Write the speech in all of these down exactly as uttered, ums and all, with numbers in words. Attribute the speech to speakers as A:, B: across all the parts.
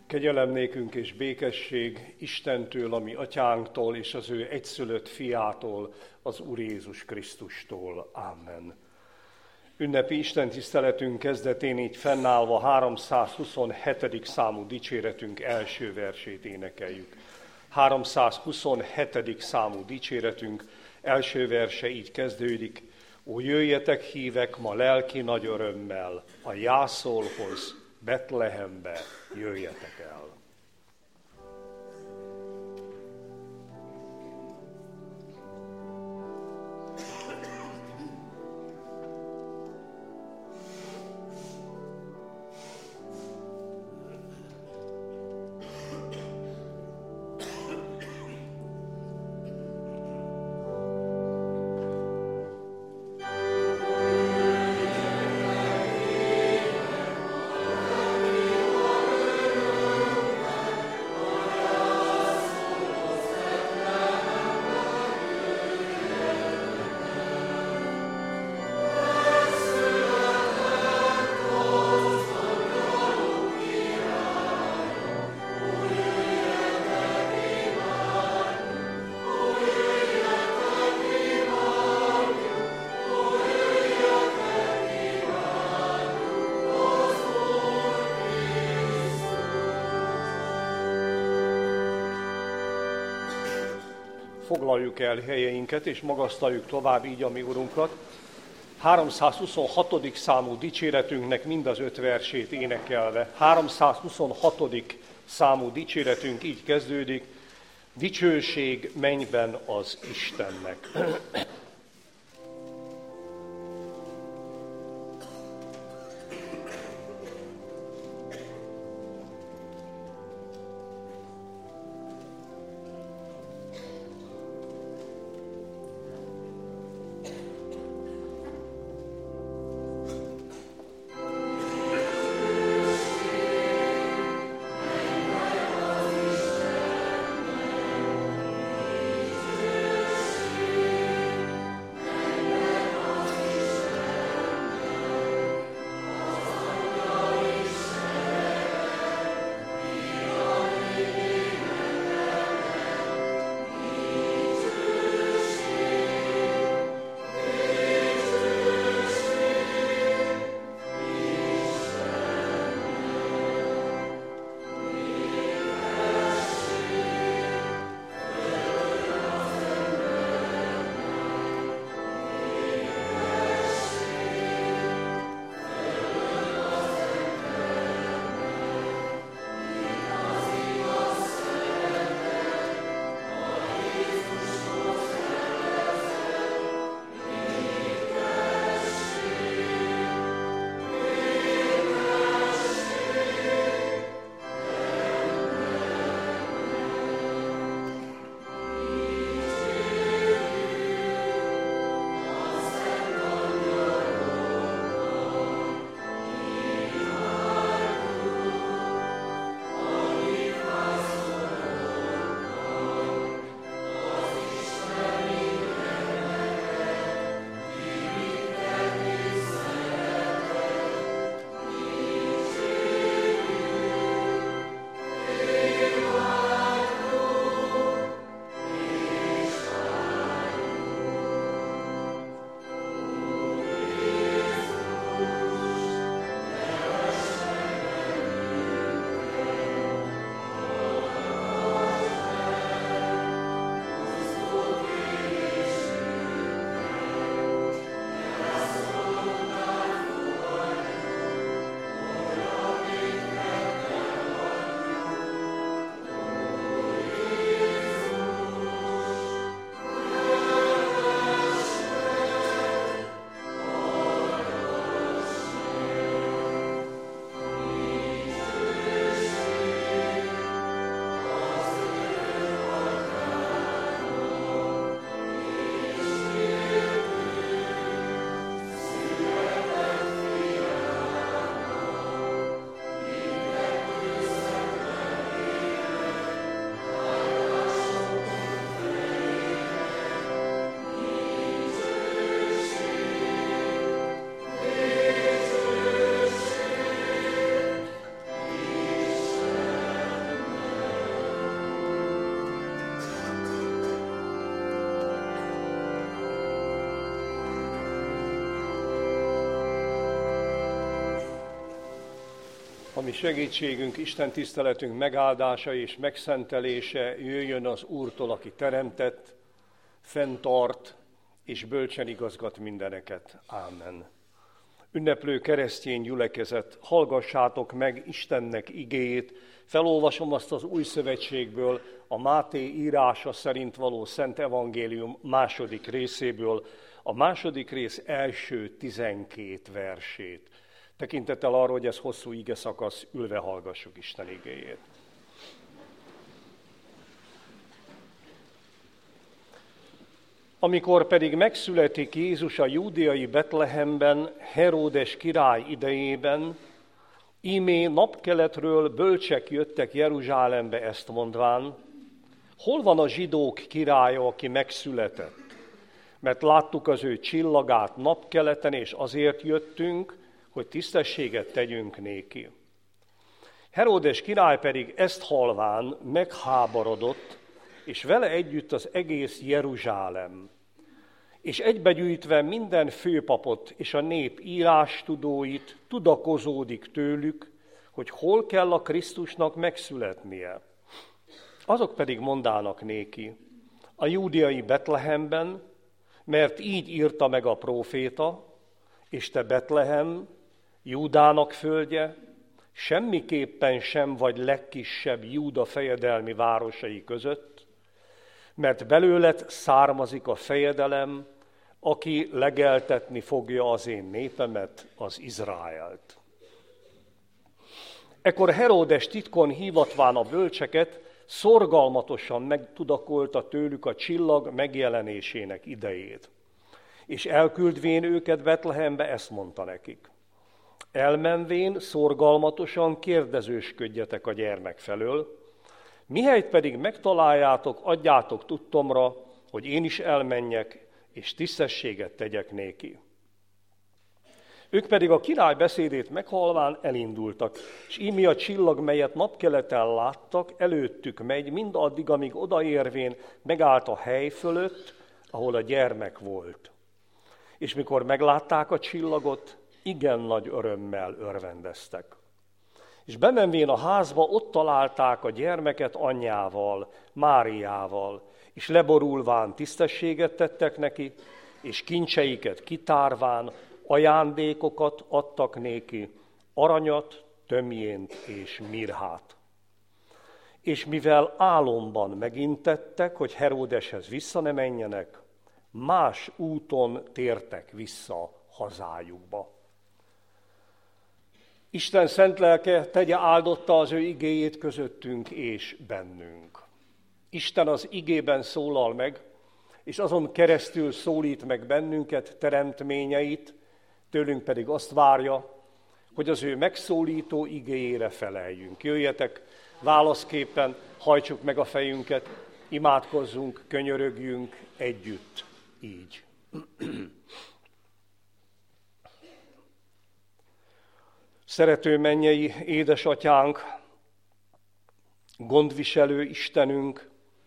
A: Kegyelem nékünk és békesség Istentől, a mi atyánktól, és az ő egyszülött fiától, az Úr Jézus Krisztustól. Amen. Ünnepi istentiszteletünk kezdetén így fennállva háromszázhuszonhetedik számú dicséretünk első versét énekeljük. háromszázhuszonhetedik számú dicséretünk első verse így kezdődik. Ó, jöjjetek hívek ma lelki nagy örömmel, a jászolhoz, Betlehembe jöjjetek el. Foglaljuk el helyeinket, és magasztaljuk tovább így a mi Urunkat. háromszázhuszonhatodik számú dicséretünknek mind az öt versét énekelve. háromszázhuszonhatodik számú dicséretünk így kezdődik. Dicsőség mennyben az Istennek. A mi segítségünk, Isten tiszteletünk megáldása és megszentelése jöjjön az Úrtól, aki teremtett, fenntart és bölcsen igazgat mindeneket. Ámen. Ünneplő keresztény gyülekezet, hallgassátok meg Istennek igéjét. Felolvasom azt az Új Szövetségből, a Máté írása szerint való Szent Evangélium második részéből, a második rész első tizenkét versét. Tekintettel arra, hogy ez hosszú ige szakasz, ülve hallgassuk Isten igéjét. Amikor pedig megszületik Jézus a júdeai Betlehemben, Heródes király idejében, íme napkeletről bölcsek jöttek Jeruzsálembe ezt mondván, hol van a zsidók királya, aki megszületett? Mert láttuk az ő csillagát napkeleten, és azért jöttünk, hogy tisztességet tegyünk néki. Heródes király pedig ezt halván megháborodott, és vele együtt az egész Jeruzsálem, és egybegyűjtve minden főpapot és a nép írástudóit tudakozódik tőlük, hogy hol kell a Krisztusnak megszületnie. Azok pedig mondának néki, a júdeai Betlehemben, mert így írta meg a próféta, és te Betlehem, Júdának földje, semmiképpen sem vagy legkisebb Júda fejedelmi városai között, mert belőled származik a fejedelem, aki legeltetni fogja az én népemet, az Izraelt. Ekkor Heródes titkon hívatván a bölcseket, szorgalmatosan megtudakolta tőlük a csillag megjelenésének idejét. És elküldvén őket Betlehembe, ezt mondta nekik. Elmenvén szorgalmatosan kérdezősködjetek a gyermek felől, mihelyt pedig megtaláljátok, adjátok tudtomra, hogy én is elmenjek, és tisztességet tegyek néki. Ők pedig a király beszédét meghalván elindultak, és íme a csillag, melyet napkeleten láttak, előttük megy, mindaddig, amíg odaérvén megállt a hely fölött, ahol a gyermek volt. És mikor meglátták a csillagot, igen nagy örömmel örvendeztek. És bemenvén a házba, ott találták a gyermeket anyjával, Máriával, és leborulván tisztességet tettek neki, és kincseiket kitárván ajándékokat adtak néki, aranyat, tömjént és mirhát. És mivel álomban megintettek, hogy Heródeshez vissza ne menjenek, más úton tértek vissza hazájukba. Isten szent lelke tegye áldotta az ő igéjét közöttünk és bennünk. Isten az igében szólal meg, és azon keresztül szólít meg bennünket, teremtményeit, tőlünk pedig azt várja, hogy az ő megszólító igéjére feleljünk. Jöjjetek, válaszképpen hajtsuk meg a fejünket, imádkozzunk, könyörögjünk együtt, így. Szerető mennyei édesatyánk, gondviselő Istenünk,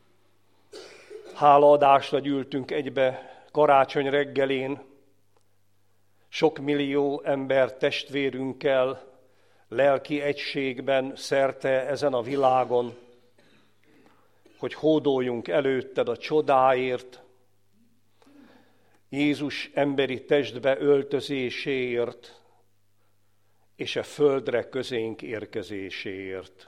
A: hálaadásra gyűltünk egybe karácsony reggelén, sok millió ember testvérünkkel, lelki egységben szerte ezen a világon, hogy hódoljunk előtted a csodáért, Jézus emberi testbe öltözéséért, és a földre közénk érkezéséért.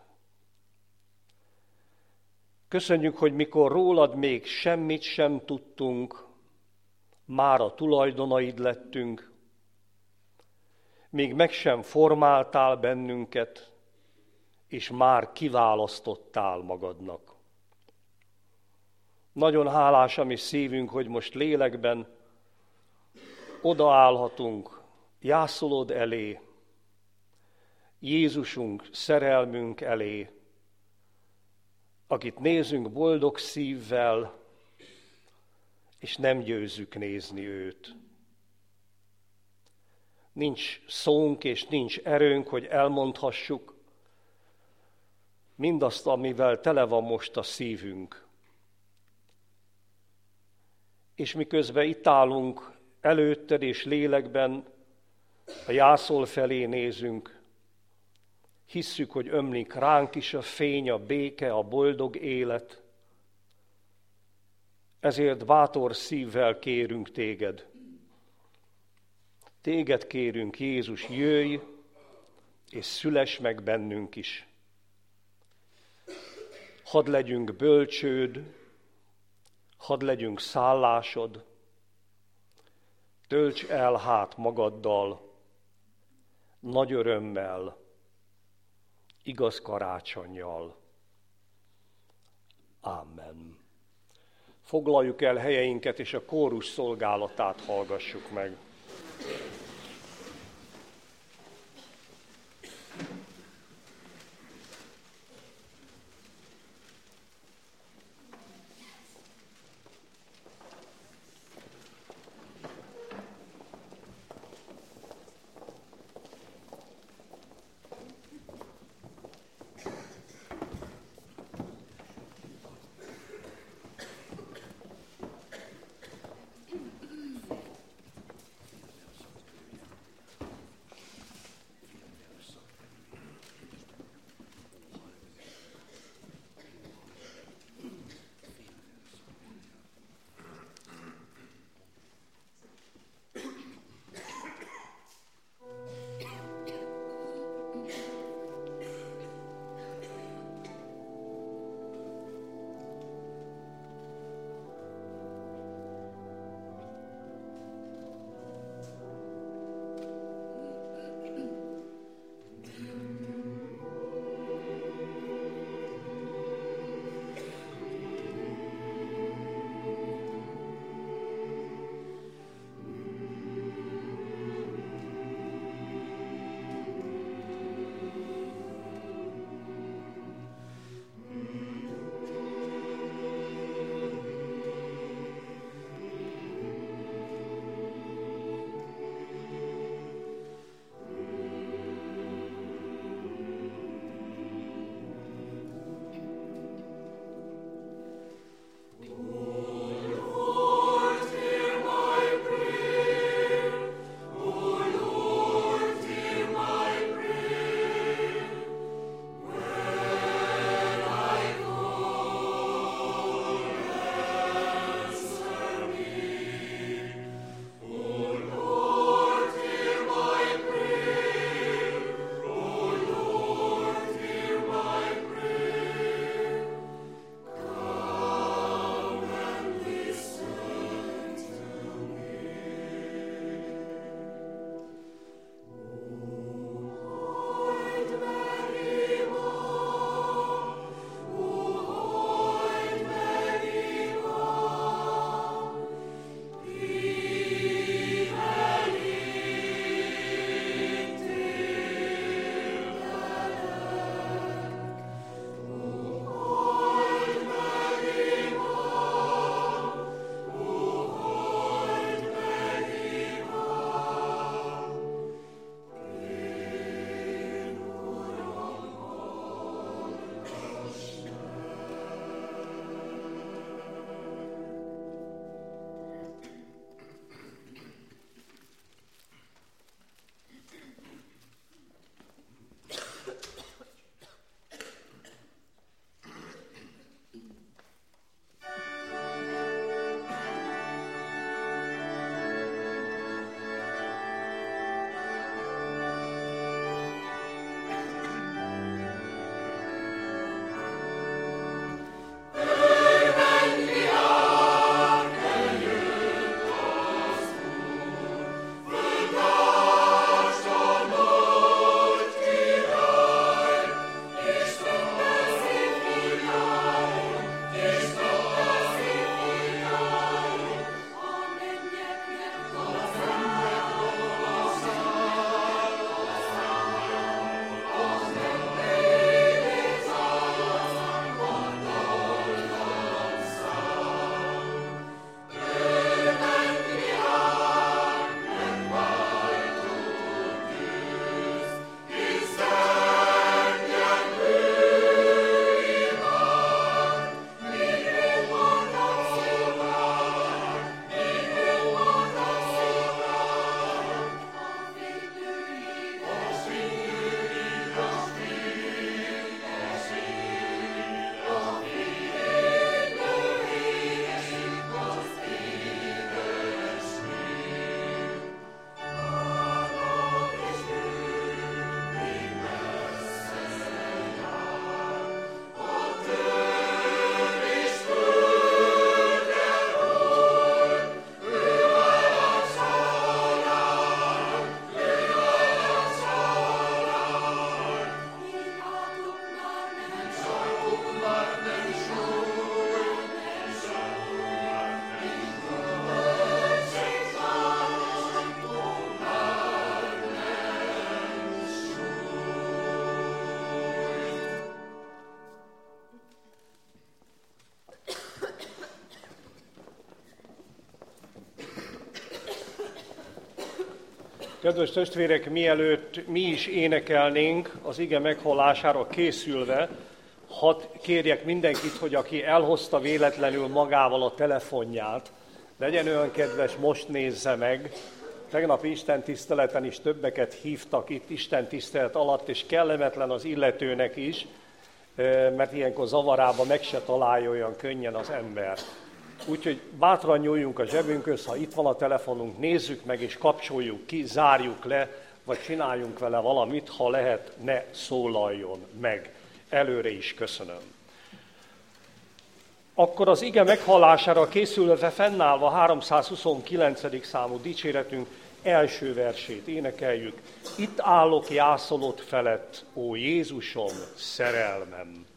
A: Köszönjük, hogy mikor rólad még semmit sem tudtunk, már a tulajdonaid lettünk, még meg sem formáltál bennünket, és már kiválasztottál magadnak. Nagyon hálás a mi szívünk, hogy most lélekben odaállhatunk jászolod elé, Jézusunk, szerelmünk elé, akit nézünk boldog szívvel, és nem győzzük nézni őt. Nincs szónk és nincs erőnk, hogy elmondhassuk mindazt, amivel tele van most a szívünk. És miközben itt állunk előtted és lélekben, a jászol felé nézünk, hisszük, hogy ömlik ránk is a fény, a béke, a boldog élet. Ezért bátor szívvel kérünk téged. Téged kérünk, Jézus, jöjj, és szüless meg bennünk is. Hadd legyünk bölcsőd, hadd legyünk szállásod, tölts el hát magaddal, nagy örömmel, igaz karácsonnyal. Amen. Foglaljuk el helyeinket, és a kórus szolgálatát hallgassuk meg. Kedves testvérek, mielőtt mi is énekelnénk az ige meghallására készülve, hadd kérjek mindenkit, hogy aki elhozta véletlenül magával a telefonját, legyen olyan kedves, most nézze meg. Tegnapi istentiszteleten is többeket hívtak itt istentisztelet alatt, és kellemetlen az illetőnek is, mert ilyenkor zavarában meg se találja olyan könnyen az ember. Úgyhogy bátran nyúljunk a zsebünkhöz, ha itt van a telefonunk, nézzük meg és kapcsoljuk ki, zárjuk le, vagy csináljunk vele valamit, ha lehet, ne szólaljon meg. Előre is köszönöm. Akkor az ige meghallására készülve fennállva háromszázhuszonkilencedik számú dicséretünk első versét énekeljük. Itt állok jászolod felett, ó Jézusom, szerelmem.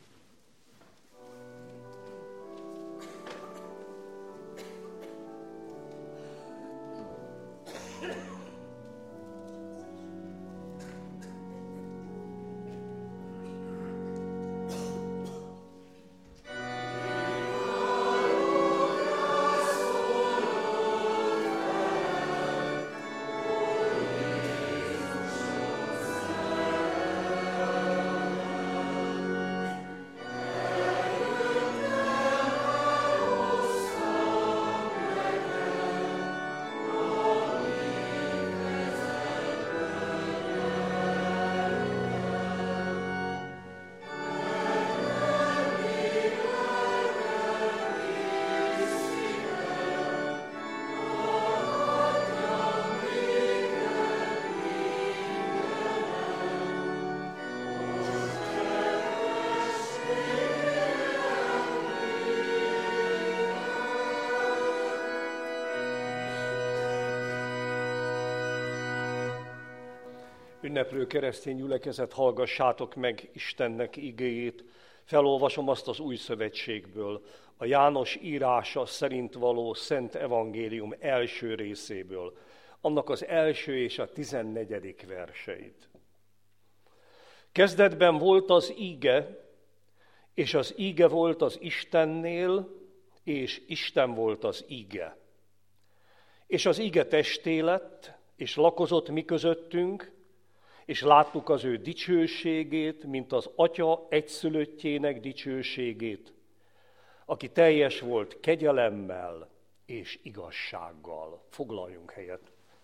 A: Ünneplő keresztény gyülekezet, hallgassátok meg Istennek igéjét. Felolvasom azt az új szövetségből, a János írása szerint való Szent Evangélium első részéből, annak az első és a tizennegyedik verseit. Kezdetben volt az íge, és az íge volt az Istennél, és Isten volt az íge. És az íge testé lett, és lakozott mi közöttünk, és láttuk az ő dicsőségét, mint az Atya egyszülöttjének dicsőségét, aki teljes volt kegyelemmel és igazsággal. Foglaljunk helyet.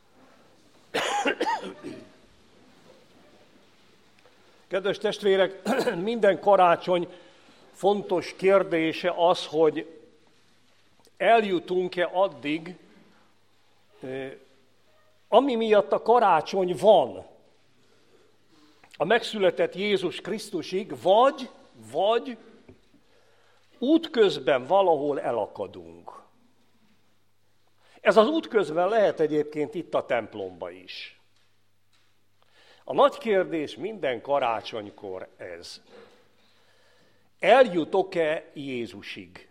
A: Kedves testvérek, minden karácsony fontos kérdése az, hogy eljutunk-e addig, ami miatt a karácsony van, a megszületett Jézus Krisztusig, vagy, vagy útközben valahol elakadunk. Ez az útközben lehet egyébként itt a templomba is. A nagy kérdés minden karácsonykor ez. Eljutok-e Jézusig?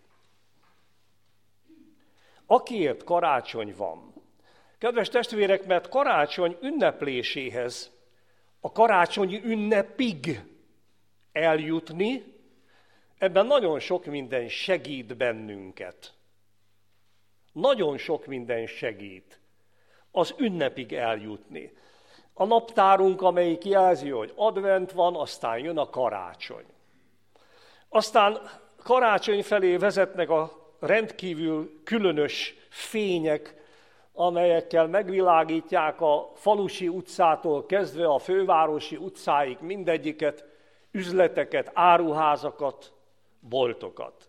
A: Akiért karácsony van. Kedves testvérek, mert karácsony ünnepléséhez, a karácsonyi ünnepig eljutni, ebben nagyon sok minden segít bennünket. Nagyon sok minden segít az ünnepig eljutni. A naptárunk, amelyik jelzi, hogy advent van, aztán jön a karácsony. Aztán karácsony felé vezetnek a rendkívül különös fények, amelyekkel megvilágítják a falusi utcától kezdve a fővárosi utcáig mindegyiket, üzleteket, áruházakat, boltokat.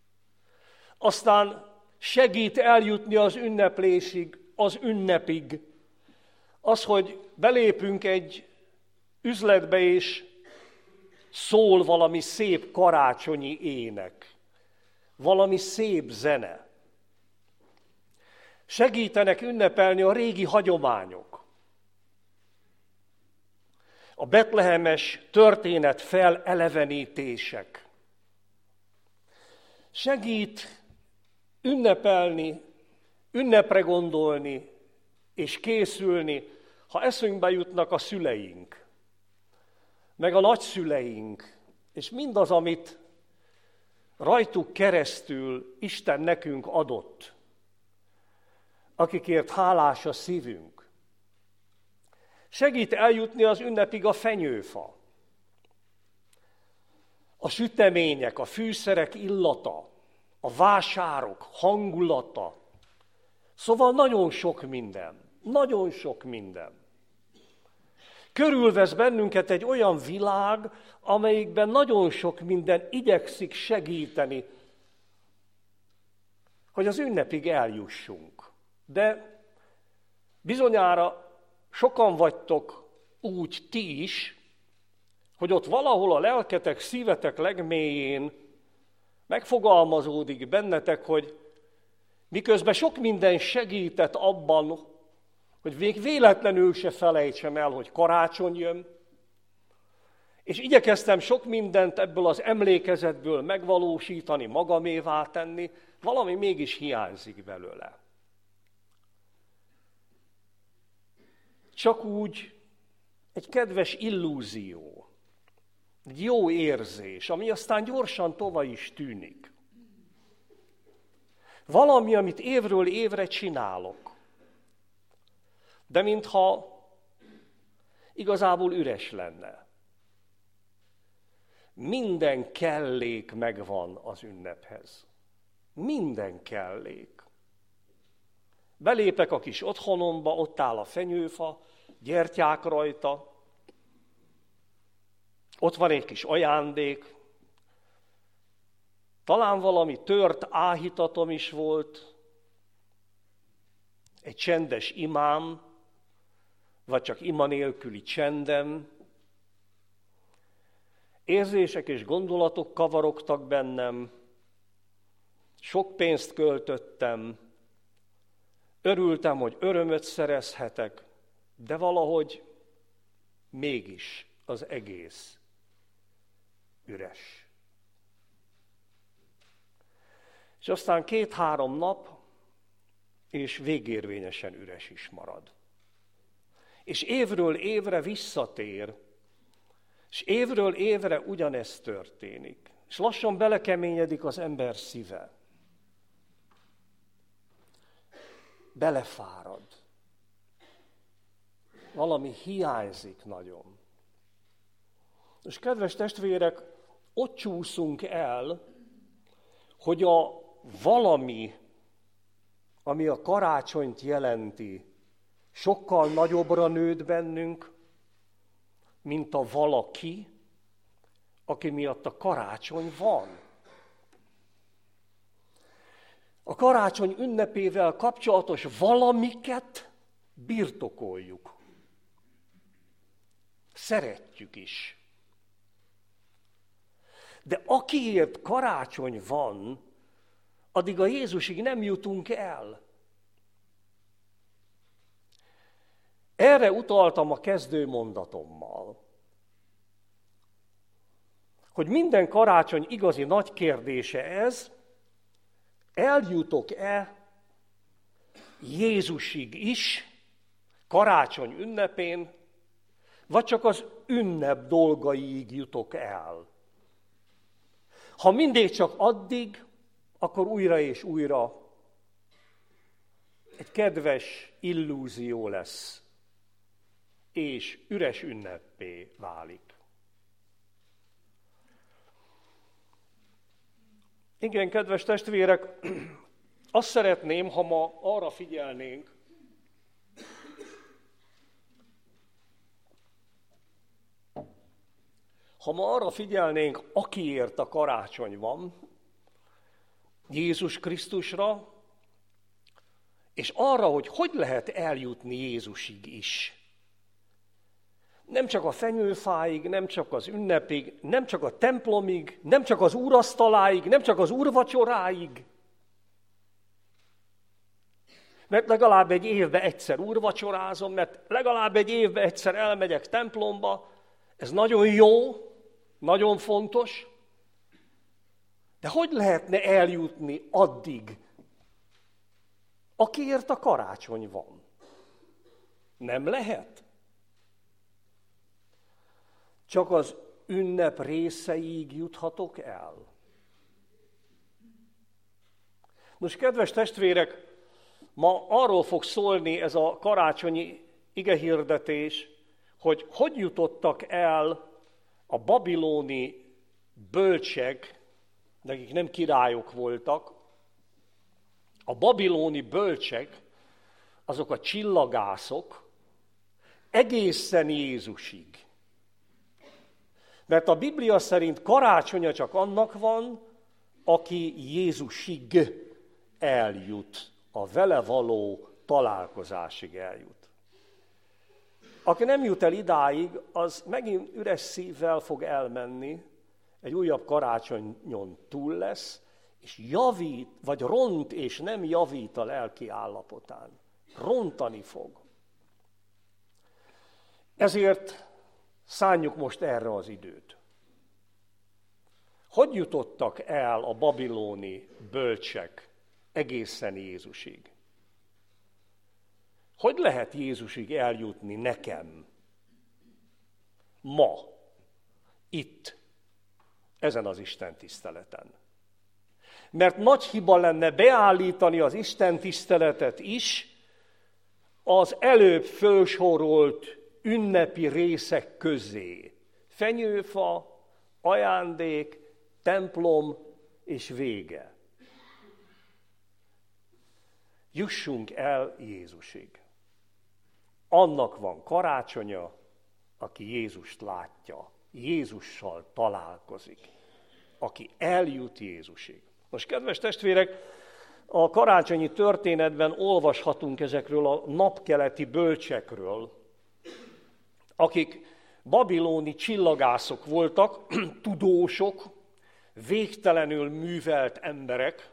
A: Aztán segít eljutni az ünneplésig, az ünnepig, az, hogy belépünk egy üzletbe és szól valami szép karácsonyi ének, valami szép zene. Segítenek ünnepelni a régi hagyományok. A betlehemes történet felelevenítések. Segít ünnepelni, ünnepre gondolni és készülni, ha eszünkbe jutnak a szüleink, meg a nagyszüleink, és mindaz, amit rajtuk keresztül Isten nekünk adott, akikért hálás a szívünk. Segít eljutni az ünnepig a fenyőfa, a sütemények, a fűszerek illata, a vásárok hangulata. Szóval nagyon sok minden, nagyon sok minden. Körülvesz bennünket egy olyan világ, amelyikben nagyon sok minden igyekszik segíteni, hogy az ünnepig eljussunk. De bizonyára sokan vagytok úgy ti is, hogy ott valahol a lelketek, szívetek legmélyén megfogalmazódik bennetek, hogy miközben sok minden segített abban, hogy még véletlenül se felejtsem el, hogy karácsony jön, és igyekeztem sok mindent ebből az emlékezetből megvalósítani, magamévá tenni, valami mégis hiányzik belőle. Csak úgy egy kedves illúzió, egy jó érzés, ami aztán gyorsan tovább is tűnik. Valami, amit évről évre csinálok, de mintha igazából üres lenne. Minden kellék megvan az ünnephez. Minden kellék. Belépek a kis otthonomba, ott áll a fenyőfa, gyertyák rajta, ott van egy kis ajándék, talán valami tört áhítatom is volt, egy csendes imám, vagy csak ima nélküli csendem. Érzések és gondolatok kavarogtak bennem, sok pénzt költöttem, örültem, hogy örömöt szerezhetek, de valahogy mégis az egész üres. És aztán két-három nap, és végérvényesen üres is marad. És évről évre visszatér, és évről évre ugyanezt történik. És lassan belekeményedik az ember szíve. Belefárad. Valami hiányzik nagyon. És kedves testvérek, ott csúszunk el, hogy a valami, ami a karácsonyt jelenti, sokkal nagyobbra nőtt bennünk, mint a valaki, aki miatt a karácsony van. A karácsony ünnepével kapcsolatos valamiket birtokoljuk. Szeretjük is. De akiért karácsony van, addig a Jézusig nem jutunk el. Erre utaltam a kezdő mondatommal, hogy minden karácsony igazi nagy kérdése ez, eljutok-e Jézusig is, karácsony ünnepén, vagy csak az ünnep dolgaiig jutok el. Ha mindig csak addig, akkor újra és újra egy kedves illúzió lesz, és üres ünneppé válik. Igen, kedves testvérek, azt szeretném, ha ma arra figyelnénk, ha ma arra figyelnénk, akiért a karácsony van, Jézus Krisztusra, és arra, hogy hogy lehet eljutni Jézusig is. Nem csak a fenyőfáig, nem csak az ünnepig, nem csak a templomig, nem csak az úrasztaláig, nem csak az úrvacsoráig. Mert legalább egy évben egyszer úrvacsorázom, mert legalább egy évben egyszer elmegyek templomba. Ez nagyon jó, nagyon fontos. De hogy lehetne eljutni addig, akiért a karácsony van? Nem lehet? Csak az ünnep részeig juthatok el? Most, kedves testvérek, ma arról fog szólni ez a karácsonyi igehirdetés, hogy hogy jutottak el a babiloni bölcsek, nekik nem királyok voltak, a babiloni bölcsek, azok a csillagászok egészen Jézusig. Mert a Biblia szerint karácsonya csak annak van, aki Jézusig eljut, a vele való találkozásig eljut. Aki nem jut el idáig, az megint üres szívvel fog elmenni, egy újabb karácsonyon túl lesz, és javít, vagy ront, és nem javít a lelki állapotán. Rontani fog. Ezért szánjuk most erre az időt. Hogy jutottak el a babiloni bölcsek egészen Jézusig? Hogy lehet Jézusig eljutni nekem? Ma, itt, ezen az Isten tiszteleten. Mert nagy hiba lenne beállítani az Isten tiszteletet is az előbb fölsorolt ünnepi részek közé. Fenyőfa, ajándék, templom és vége. Jussunk el Jézusig. Annak van karácsonya, aki Jézust látja, Jézussal találkozik, aki eljut Jézusig. Most, kedves testvérek, a karácsonyi történetben olvashatunk ezekről a napkeleti bölcsekről, akik babiloni csillagászok voltak, tudósok, végtelenül művelt emberek.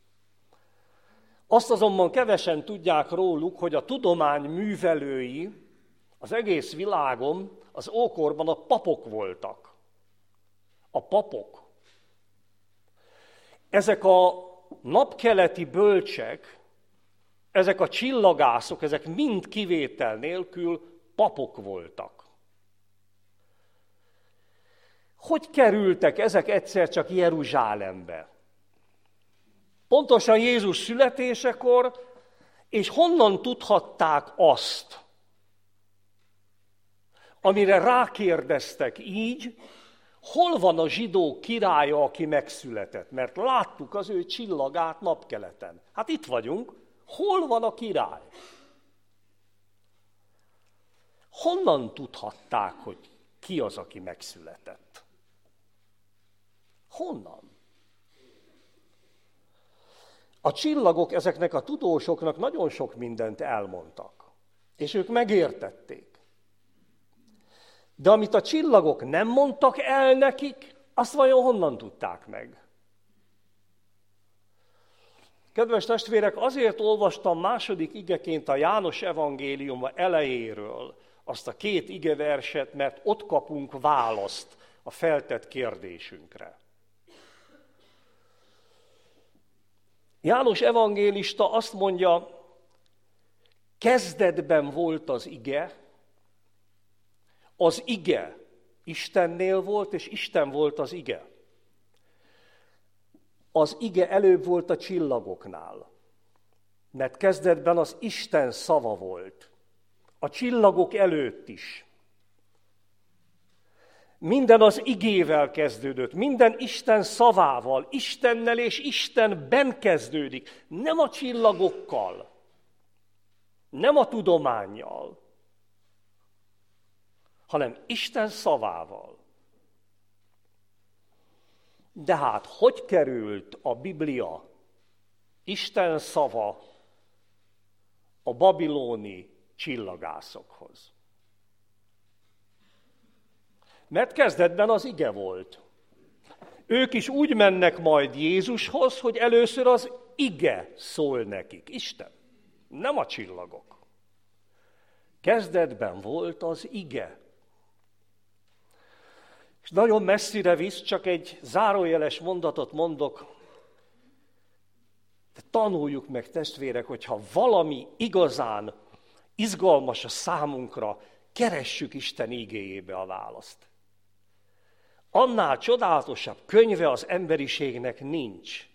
A: Azt azonban kevesen tudják róluk, hogy a tudomány művelői az egész világon az ókorban a papok voltak. A papok. Ezek a napkeleti bölcsek, ezek a csillagászok, ezek mind kivétel nélkül papok voltak. Hogy kerültek ezek egyszer csak Jeruzsálembe? Pontosan Jézus születésekor, és honnan tudhatták azt, amire rákérdeztek így, hol van a zsidó királya, aki megszületett? Mert láttuk az ő csillagát napkeleten. Hát itt vagyunk, hol van a király? Honnan tudhatták, hogy ki az, aki megszületett? Honnan? A csillagok ezeknek a tudósoknak nagyon sok mindent elmondtak, és ők megértették. De amit a csillagok nem mondtak el nekik, azt vajon honnan tudták meg? Kedves testvérek, azért olvastam második igeként a János evangéliuma elejéről azt a két igeverset, mert ott kapunk választ a feltett kérdésünkre. János evangélista azt mondja, kezdetben volt az ige, az ige Istennél volt, és Isten volt az ige. Az ige előbb volt a csillagoknál, mert kezdetben az Isten szava volt, a csillagok előtt is. Minden az igével kezdődött, minden Isten szavával, Istennel és Istenben kezdődik, nem a csillagokkal, nem a tudománnyal, hanem Isten szavával. De hát, hogy került a Biblia, Isten szava a babiloni csillagászokhoz? Mert kezdetben az ige volt. Ők is úgy mennek majd Jézushoz, hogy először az ige szól nekik. Isten, nem a csillagok. Kezdetben volt az ige. És nagyon messzire visz, csak egy zárójeles mondatot mondok. De tanuljuk meg, testvérek, hogyha valami igazán izgalmas a számunkra, keressük Isten igéjébe a választ. Annál csodálatosabb könyve az emberiségnek nincs.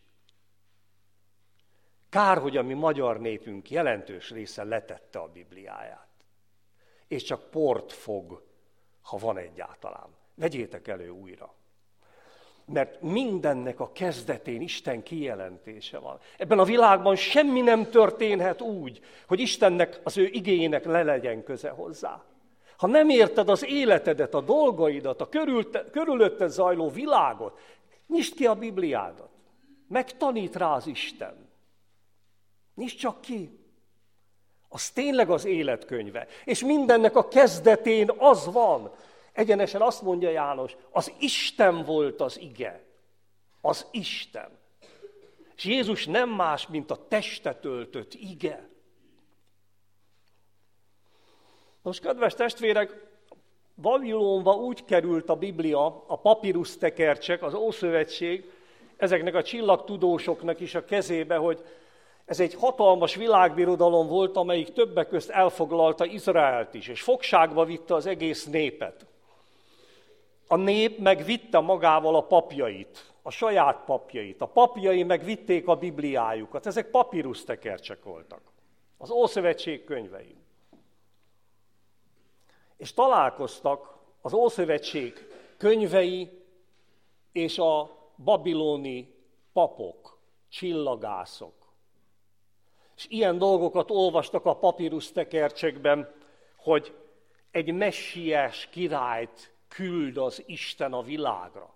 A: Kár, hogy a mi magyar népünk jelentős része letette a Bibliáját. és csak port fog, ha van egyáltalán. Vegyétek elő újra. Mert mindennek a kezdetén Isten kijelentése van. Ebben a világban semmi nem történhet úgy, hogy Istennek, az ő igéjének le legyen köze hozzá. Ha nem érted az életedet, a dolgaidat, a körülötted zajló világot, nyisd ki a Bibliádat. Megtanít rá az Isten. Nyisd csak ki. Az tényleg az életkönyve. És mindennek a kezdetén az van. Egyenesen azt mondja János, az Isten volt az ige. Az Isten. És Jézus nem más, mint a testet öltött ige. Most, kedves testvérek, Babilonba úgy került a Biblia, a papirusztekercsek, az Ószövetség, ezeknek a csillagtudósoknak is a kezébe, hogy ez egy hatalmas világbirodalom volt, amelyik többek közt elfoglalta Izraelt is, és fogságba vitte az egész népet. A nép megvitte magával a papjait, a saját papjait. A papjai megvitték a Bibliájukat. Ezek papirusztekercsek voltak. Az Ószövetség könyvei. És találkoztak az Ószövetség könyvei és a babiloni papok, csillagászok. És ilyen dolgokat olvastak a papirusztekercsekben, hogy egy messiás királyt küld az Isten a világra.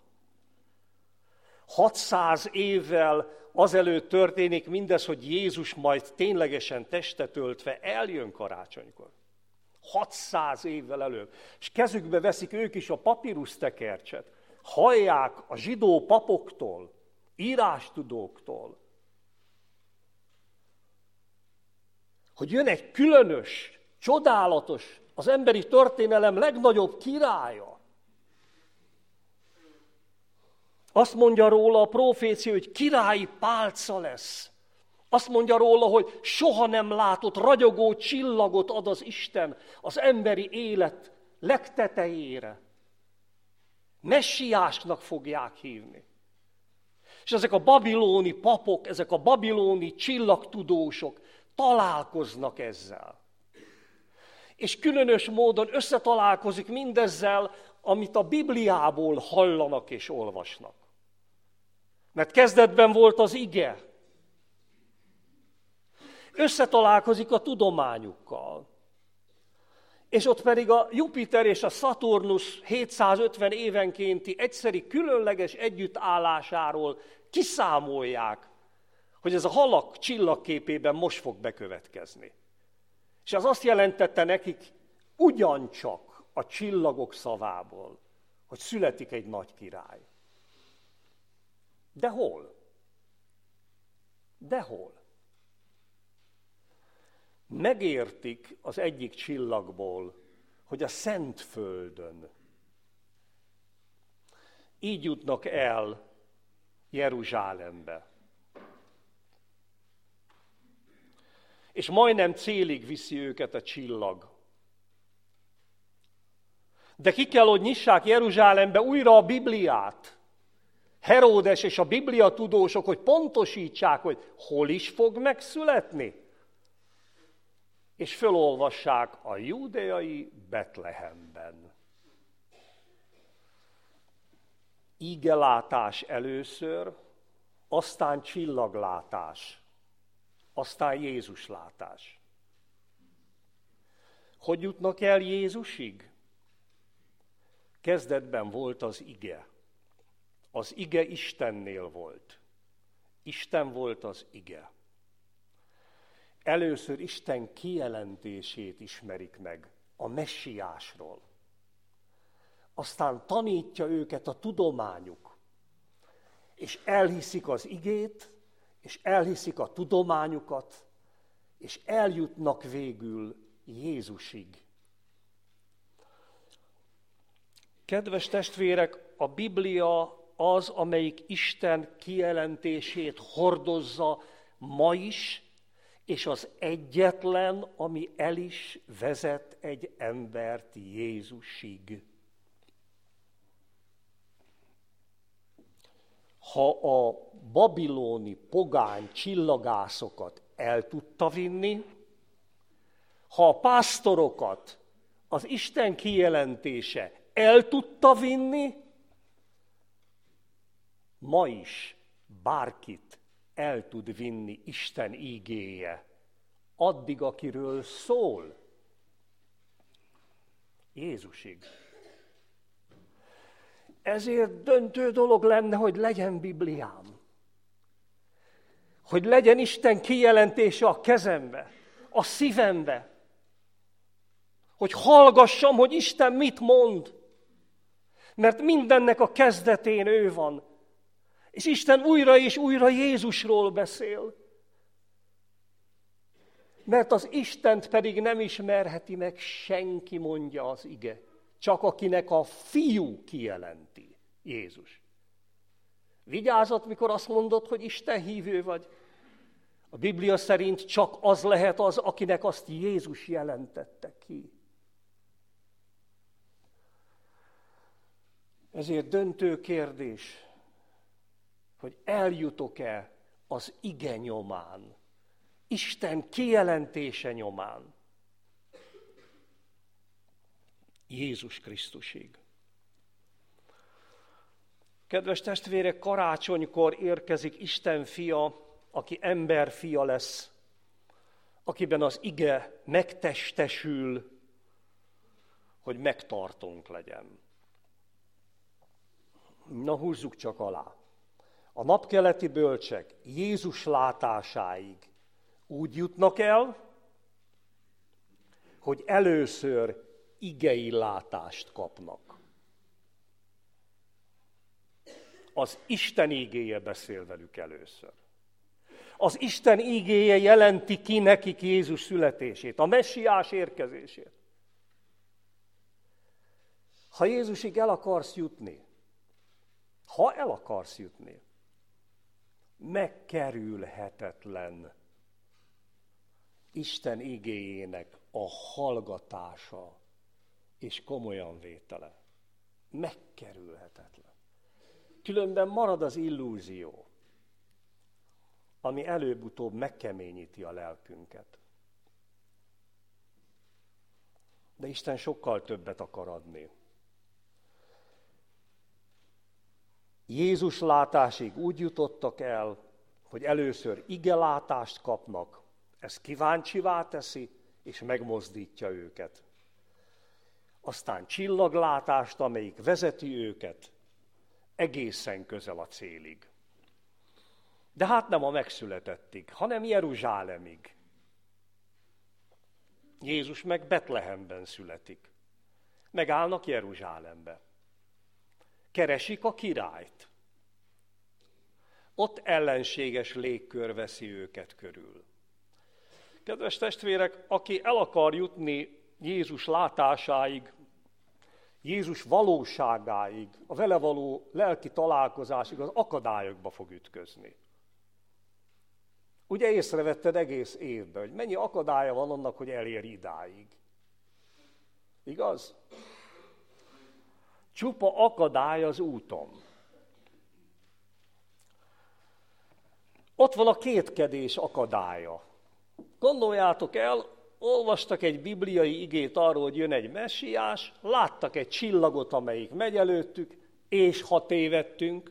A: hatszáz évvel azelőtt történik mindez, hogy Jézus majd ténylegesen testet öltve eljön karácsonykor. hatszáz évvel előbb. És kezükbe veszik ők is a papirusztekercset. Hallják a zsidó papoktól, írástudóktól, hogy jön egy különös, csodálatos, az emberi történelem legnagyobb királya. Azt mondja róla a profécia, hogy királyi pálca lesz. Azt mondja róla, hogy soha nem látott ragyogó csillagot ad az Isten az emberi élet legtetejére. Messiásnak fogják hívni. És ezek a babiloni papok, ezek a babiloni csillagtudósok találkoznak ezzel. És különös módon összetalálkozik mindezzel, amit a Bibliából hallanak és olvasnak. Mert kezdetben volt az ige. Összetalálkozik a tudományukkal. És ott pedig a Jupiter és a Szaturnusz hétszázötven évenkénti egyszeri különleges együttállásáról kiszámolják, hogy ez a halak csillagképében most fog bekövetkezni. És az azt jelentette nekik ugyancsak a csillagok szavából, hogy születik egy nagy király. De hol? De hol? Megértik az egyik csillagból, hogy a Szentföldön. Így jutnak el Jeruzsálembe. És majdnem célig viszi őket a csillag. De ki kell, hogy nyissák Jeruzsálembe újra a Bibliát. Heródes és a Biblia tudósok, hogy pontosítsák, hogy hol is fog megszületni. És fölolvassák a júdeai Betlehemben. Ígelátás először, aztán csillaglátás, aztán Jézuslátás. Hogy jutnak el Jézusig? Kezdetben volt az ige. Az ige Istennél volt. Isten volt az ige. Először Isten kijelentését ismerik meg a messiásról. Aztán tanítja őket a tudományuk, és elhiszik az igét, és elhiszik a tudományukat, és eljutnak végül Jézusig. Kedves testvérek, a Biblia az, amelyik Isten kijelentését hordozza ma is, és az egyetlen, ami el is vezet egy embert Jézusig. Ha a babiloni pogány csillagászokat el tudta vinni, ha a pásztorokat az Isten kijelentése el tudta vinni, ma is bárkit el tud vinni Isten ígéje, addig, akiről szól. Jézusig. Ezért döntő dolog lenne, hogy legyen Bibliám. Hogy legyen Isten kijelentése a kezembe, a szívembe. Hogy hallgassam, hogy Isten mit mond. Mert mindennek a kezdetén ő van. És Isten újra és újra Jézusról beszél. Mert az Istent pedig nem ismerheti meg senki, mondja az ige. Csak akinek a Fiú kijelenti, Jézus. Vigyázat, mikor azt mondod, hogy Isten hívő vagy. A Biblia szerint csak az lehet az, akinek azt Jézus jelentette ki. Ezért döntő kérdés, hogy eljutok-e az ige nyomán, Isten kijelentése nyomán, Jézus Krisztusig. Kedves testvérek, karácsonykor érkezik Isten fia, aki ember fia lesz, akiben az ige megtestesül, hogy megtartónk legyen. Na, húzzuk csak alá. A napkeleti bölcsek Jézus látásáig úgy jutnak el, hogy először igei látást kapnak. Az Isten ígéje beszél velük először. Az Isten ígéje jelenti ki nekik Jézus születését, a messiás érkezését. Ha Jézusig el akarsz jutni, ha el akarsz jutni, megkerülhetetlen Isten igéjének a hallgatása és komolyan vétele. Megkerülhetetlen. Különben marad az illúzió, ami előbb-utóbb megkeményíti a lelkünket. De Isten sokkal többet akar adni. Jézus látásig úgy jutottak el, hogy először igelátást kapnak, ez kíváncsivá teszi, és megmozdítja őket. Aztán csillaglátást, amelyik vezeti őket egészen közel a célig. De hát nem a megszületettig, hanem Jeruzsálemig. Jézus meg Betlehemben születik. Megállnak Jeruzsálembe. Keresik a királyt. Ott ellenséges légkör veszi őket körül. Kedves testvérek, aki el akar jutni Jézus látásáig, Jézus valóságáig, a vele való lelki találkozásig, az akadályokba fog ütközni. Ugye észrevetted egész évben, hogy mennyi akadálya van annak, hogy elér idáig. Igaz? Csupa akadály az úton. Ott van a kétkedés akadálya. Gondoljátok el, olvastak egy bibliai igét arról, hogy jön egy messiás, láttak egy csillagot, amelyik megy előttük, és ha tévedtünk.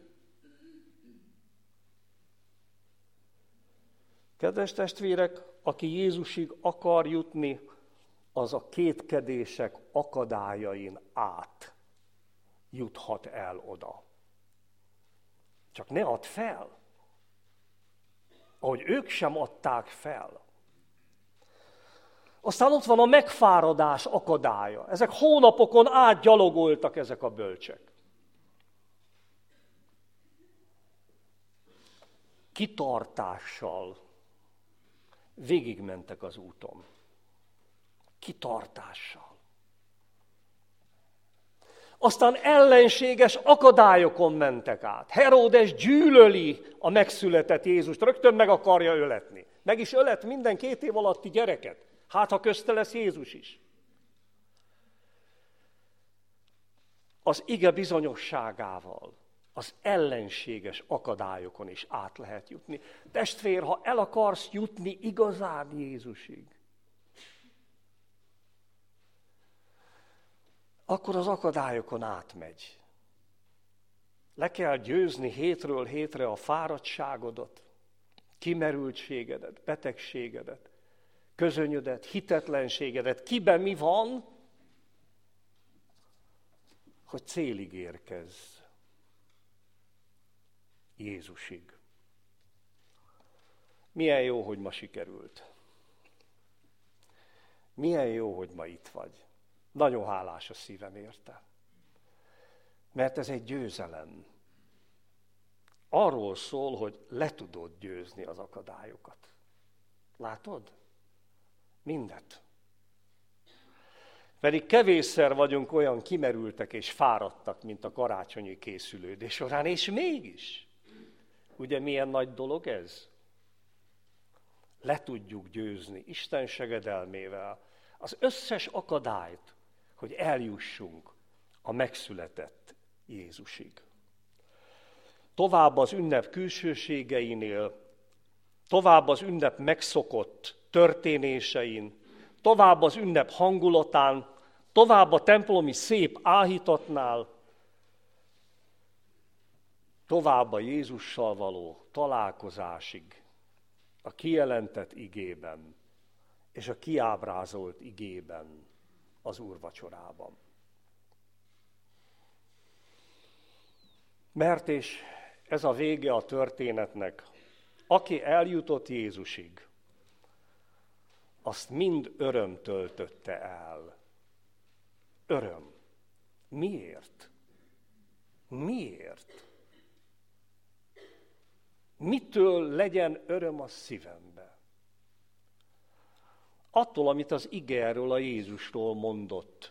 A: Kedves testvérek, aki Jézusig akar jutni, az a kétkedések akadályain át juthat el oda. Csak ne add fel, ahogy ők sem adták fel. Aztán ott van a megfáradás akadálya. Ezek hónapokon át gyalogoltak ezek a bölcsek. Kitartással végigmentek az úton. Kitartással. Aztán ellenséges akadályokon mentek át. Heródes gyűlöli a megszületett Jézust, rögtön meg akarja öletni. Meg is ölet minden két év alatti gyereket. Hát, ha közte lesz Jézus is. Az ige bizonyosságával az ellenséges akadályokon is át lehet jutni. Testvér, ha el akarsz jutni igazán Jézusig, akkor az akadályokon átmegy. Le kell győzni hétről hétre a fáradtságodat, kimerültségedet, betegségedet, közönyödet, hitetlenségedet. Kiben mi van, hogy célig érkezz. Jézusig. Milyen jó, hogy ma sikerült. Milyen jó, hogy ma itt vagy. Nagyon hálás a szívem érte. Mert ez egy győzelem. Arról szól, hogy le tudod győzni az akadályokat. Látod? Mindet. Pedig kevésszer vagyunk olyan kimerültek és fáradtak, mint a karácsonyi készülődés során, és mégis. Ugye milyen nagy dolog ez? Le tudjuk győzni Isten segedelmével az összes akadályt, hogy eljussunk a megszületett Jézusig. Tovább az ünnep külsőségeinél, tovább az ünnep megszokott történésein, tovább az ünnep hangulatán, tovább a templomi szép áhítatnál, tovább a Jézussal való találkozásig, a kijelentett igében és a kiábrázolt igében az úrvacsorában. Mert és ez a vége a történetnek, aki eljutott Jézusig, azt mind öröm töltötte el. Öröm. Miért? Miért? Mitől legyen öröm a szívembe? Attól, amit az ige erről a Jézusról mondott.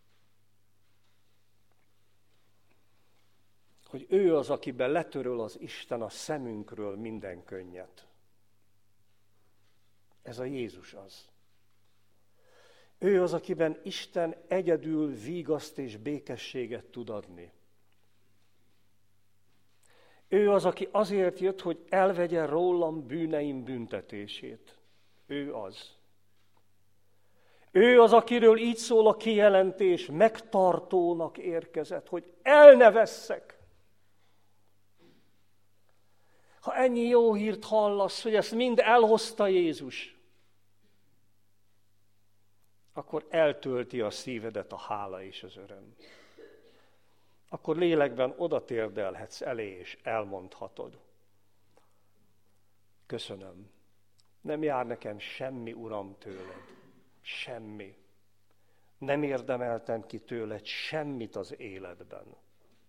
A: Hogy ő az, akiben letöröl az Isten a szemünkről minden könnyet. Ez a Jézus az. Ő az, akiben Isten egyedül vígaszt és békességet tud adni. Ő az, aki azért jött, hogy elvegye rólam bűneim büntetését. Ő az. Ő az, akiről így szól a kijelentés, megtartónak érkezett, hogy el ne vesszek. Ha ennyi jó hírt hallasz, hogy ezt mind elhozta Jézus, akkor eltölti a szívedet a hála és az öröm. Akkor lélekben oda térdelhetsz elé, és elmondhatod. Köszönöm. Nem jár nekem semmi, Uram, tőled. Semmi. Nem érdemeltem ki tőled semmit az életben.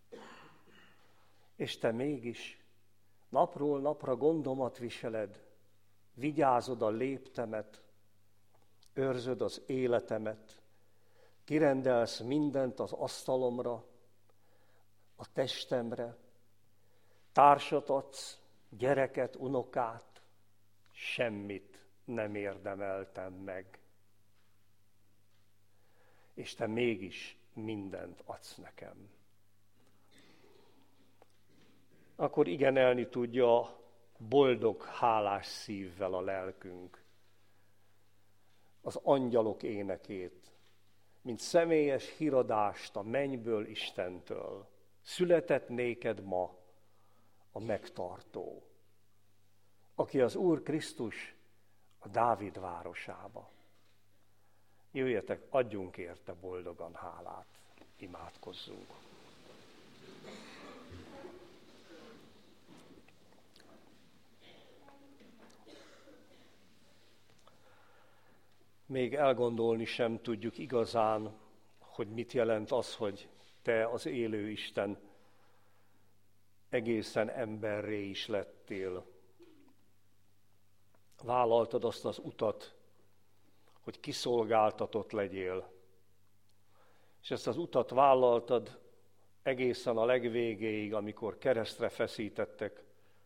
A: És te mégis napról napra gondomat viseled, vigyázod a léptemet, őrzöd az életemet, kirendelsz mindent az asztalomra, a testemre, társat adsz, gyereket, unokát, semmit nem érdemeltem meg. És te mégis mindent adsz nekem. Akkor igen elni tudja boldog, hálás szívvel a lelkünk az angyalok énekét, mint személyes híradást a mennyből Istentől. Született néked ma a megtartó, aki az Úr Krisztus a Dávid városába. Jöjjetek, adjunk érte boldogan hálát, imádkozzunk. Még elgondolni sem tudjuk igazán, hogy mit jelent az, hogy te az élő Isten egészen emberré is lettél. Vállaltad azt az utat, hogy kiszolgáltatott legyél. És ezt az utat vállaltad egészen a legvégéig, amikor keresztre feszítettek.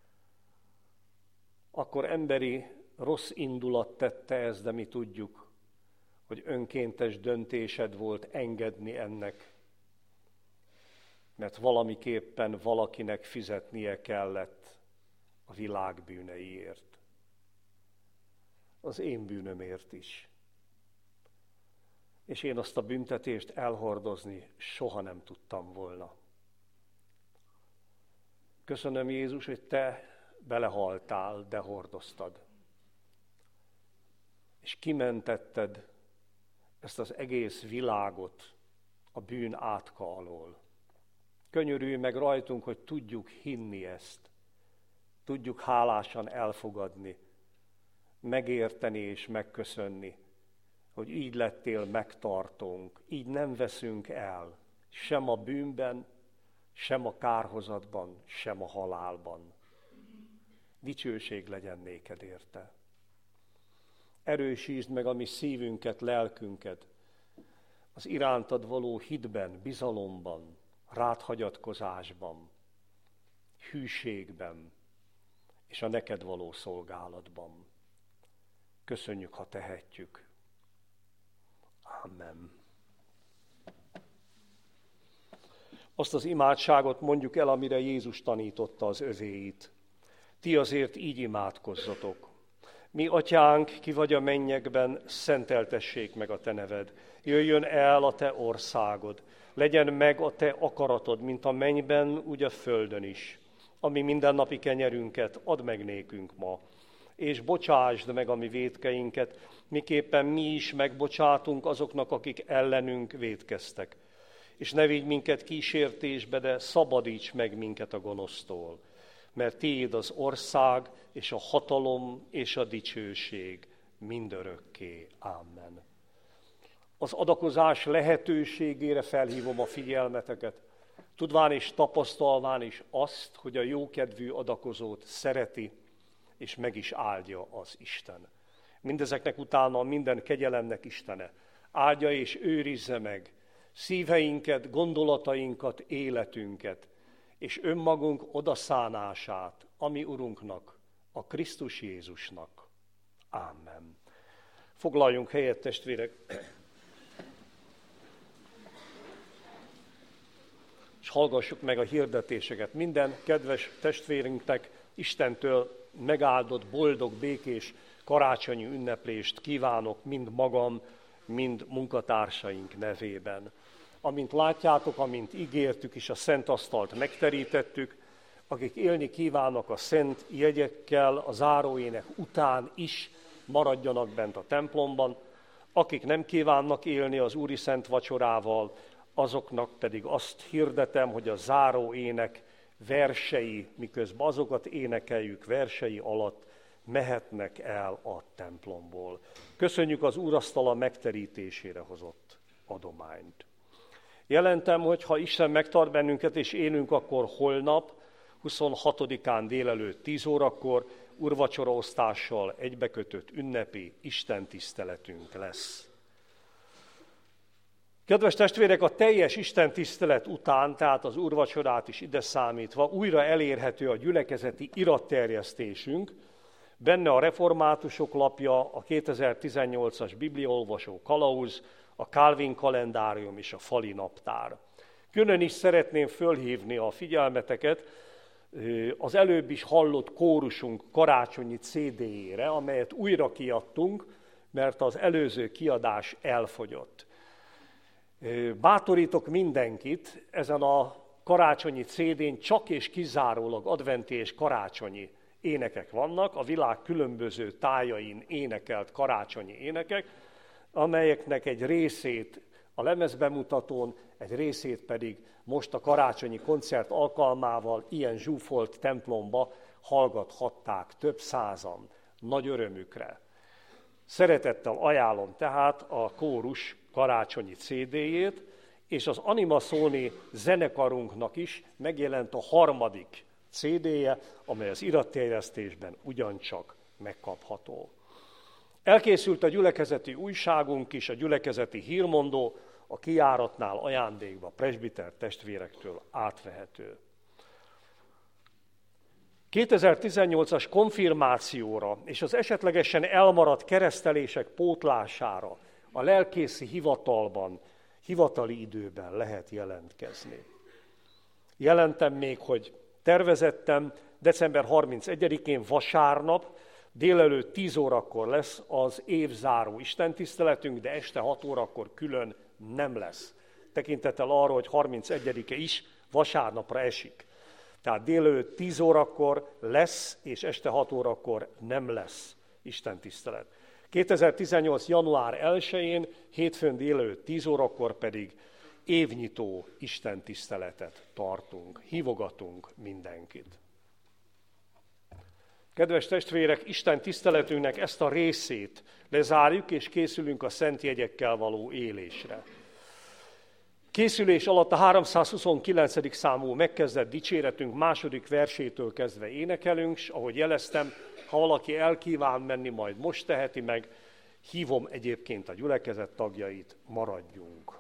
A: Akkor emberi rossz indulat tette ezt, de mi tudjuk, hogy önkéntes döntésed volt engedni ennek, mert valamiképpen valakinek fizetnie kellett a világ bűneiért. Az én bűnömért is. és én azt a büntetést elhordozni soha nem tudtam volna. Köszönöm, Jézus, hogy te belehaltál, de hordoztad. És kimentetted ezt az egész világot a bűn átka alól. Könyörülj meg rajtunk, hogy tudjuk hinni ezt. Tudjuk hálásan elfogadni, megérteni és megköszönni, hogy így lettél megtartónk, így nem veszünk el, sem a bűnben, sem a kárhozatban, sem a halálban. Dicsőség legyen néked érte. Erősítsd meg a mi szívünket, lelkünket, az irántad való hitben, bizalomban, rád hagyatkozásban, hűségben és a neked való szolgálatban. Köszönjük, ha tehetjük. Amen. Azt az imádságot mondjuk el, amire Jézus tanította az övéit. Ti azért így imádkozzatok. Mi, atyánk, ki vagy a mennyekben, szenteltessék meg a te neved. Jöjjön el a te országod. Legyen meg a te akaratod, mint a mennyben, úgy a földön is. Ami mindennapi kenyerünket add meg nékünk ma. És bocsásd meg a mi vétkeinket, miképpen mi is megbocsátunk azoknak, akik ellenünk vétkeztek. És ne vigy minket kísértésbe, de szabadíts meg minket a gonosztól. Mert tiéd az ország, és a hatalom, és a dicsőség mindörökké. Amen. Az adakozás lehetőségére felhívom a figyelmeteket, tudván és tapasztalván is azt, hogy a jókedvű adakozót szereti, és meg is áldja az Isten. Mindezeknek utána minden kegyelemnek Istene áldja és őrizze meg szíveinket, gondolatainkat, életünket, és önmagunk odaszánását a mi Urunknak, a Krisztus Jézusnak. Amen. Foglaljunk helyet, testvérek, és hallgassuk meg a hirdetéseket. Minden kedves testvérünknek Istentől megáldott, boldog, békés karácsonyi ünneplést kívánok mind magam, mind munkatársaink nevében. Amint látjátok, amint ígértük is, a szent asztalt megterítettük, akik élni kívánnak a szent jegyekkel, a záróének után is maradjanak bent a templomban, akik nem kívánnak élni az úri szent vacsorával, azoknak pedig azt hirdetem, hogy a záróének versei, miközben azokat énekeljük versei alatt, mehetnek el a templomból. Köszönjük az úrasztala megterítésére hozott adományt. Jelentem, hogy ha Isten megtart bennünket és élünk, akkor holnap, huszonhatodikán délelőtt tíz órakor úrvacsoraosztással egybekötött ünnepi istentiszteletünk lesz. Kedves testvérek, a teljes istentisztelet után, tehát az úrvacsorát is ide számítva, újra elérhető a gyülekezeti iratterjesztésünk, benne a reformátusok lapja, a kétezer-tizennyolcas bibliaolvasó kalauz, a Calvin kalendárium és a fali naptár. Külön is szeretném fölhívni a figyelmeteket az előbb is hallott kórusunk karácsonyi cé dé-jére, amelyet újra kiadtunk, mert az előző kiadás elfogyott. Bátorítok mindenkit, ezen a karácsonyi cé dén csak és kizárólag adventi és karácsonyi énekek vannak, a világ különböző tájain énekelt karácsonyi énekek, amelyeknek egy részét a lemezbemutatón, egy részét pedig most a karácsonyi koncert alkalmával ilyen zsúfolt templomba hallgathatták több százan, nagy örömükre. Szeretettel ajánlom tehát a kórus karácsonyi cé dé-jét, és az Anima Sony zenekarunknak is megjelent a harmadik cé dé-je, amely az iratterjesztésben ugyancsak megkapható. Elkészült a gyülekezeti újságunk is, a gyülekezeti hírmondó, a kijáratnál ajándékba presbiter testvérektől átvehető. kétezer-tizennyolcas konfirmációra és az esetlegesen elmaradt keresztelések pótlására a lelkészi hivatalban, hivatali időben lehet jelentkezni. Jelentem még, hogy tervezettem december harmincegyedikén vasárnap Délelőtt tíz órakor lesz az évzáró istentiszteletünk, de este hat órakor külön nem lesz. Tekintettel arra, hogy harmincegyedike is vasárnapra esik. Tehát délelőtt tíz órakor lesz, és este hat órakor nem lesz istentisztelet. kétezer-tizennyolc. január elsején, hétfőn délelőtt tíz órakor pedig évnyitó istentiszteletet tartunk. Hívogatunk mindenkit. Kedves testvérek, Isten tiszteletünknek ezt a részét lezárjuk, és készülünk a szent jegyekkel való élésre. Készülés alatt a háromszázhuszonkilencedik számú megkezdett dicséretünk második versétől kezdve énekelünk, és ahogy jeleztem, ha valaki elkíván menni, majd most teheti meg, hívom egyébként a gyülekezet tagjait, maradjunk.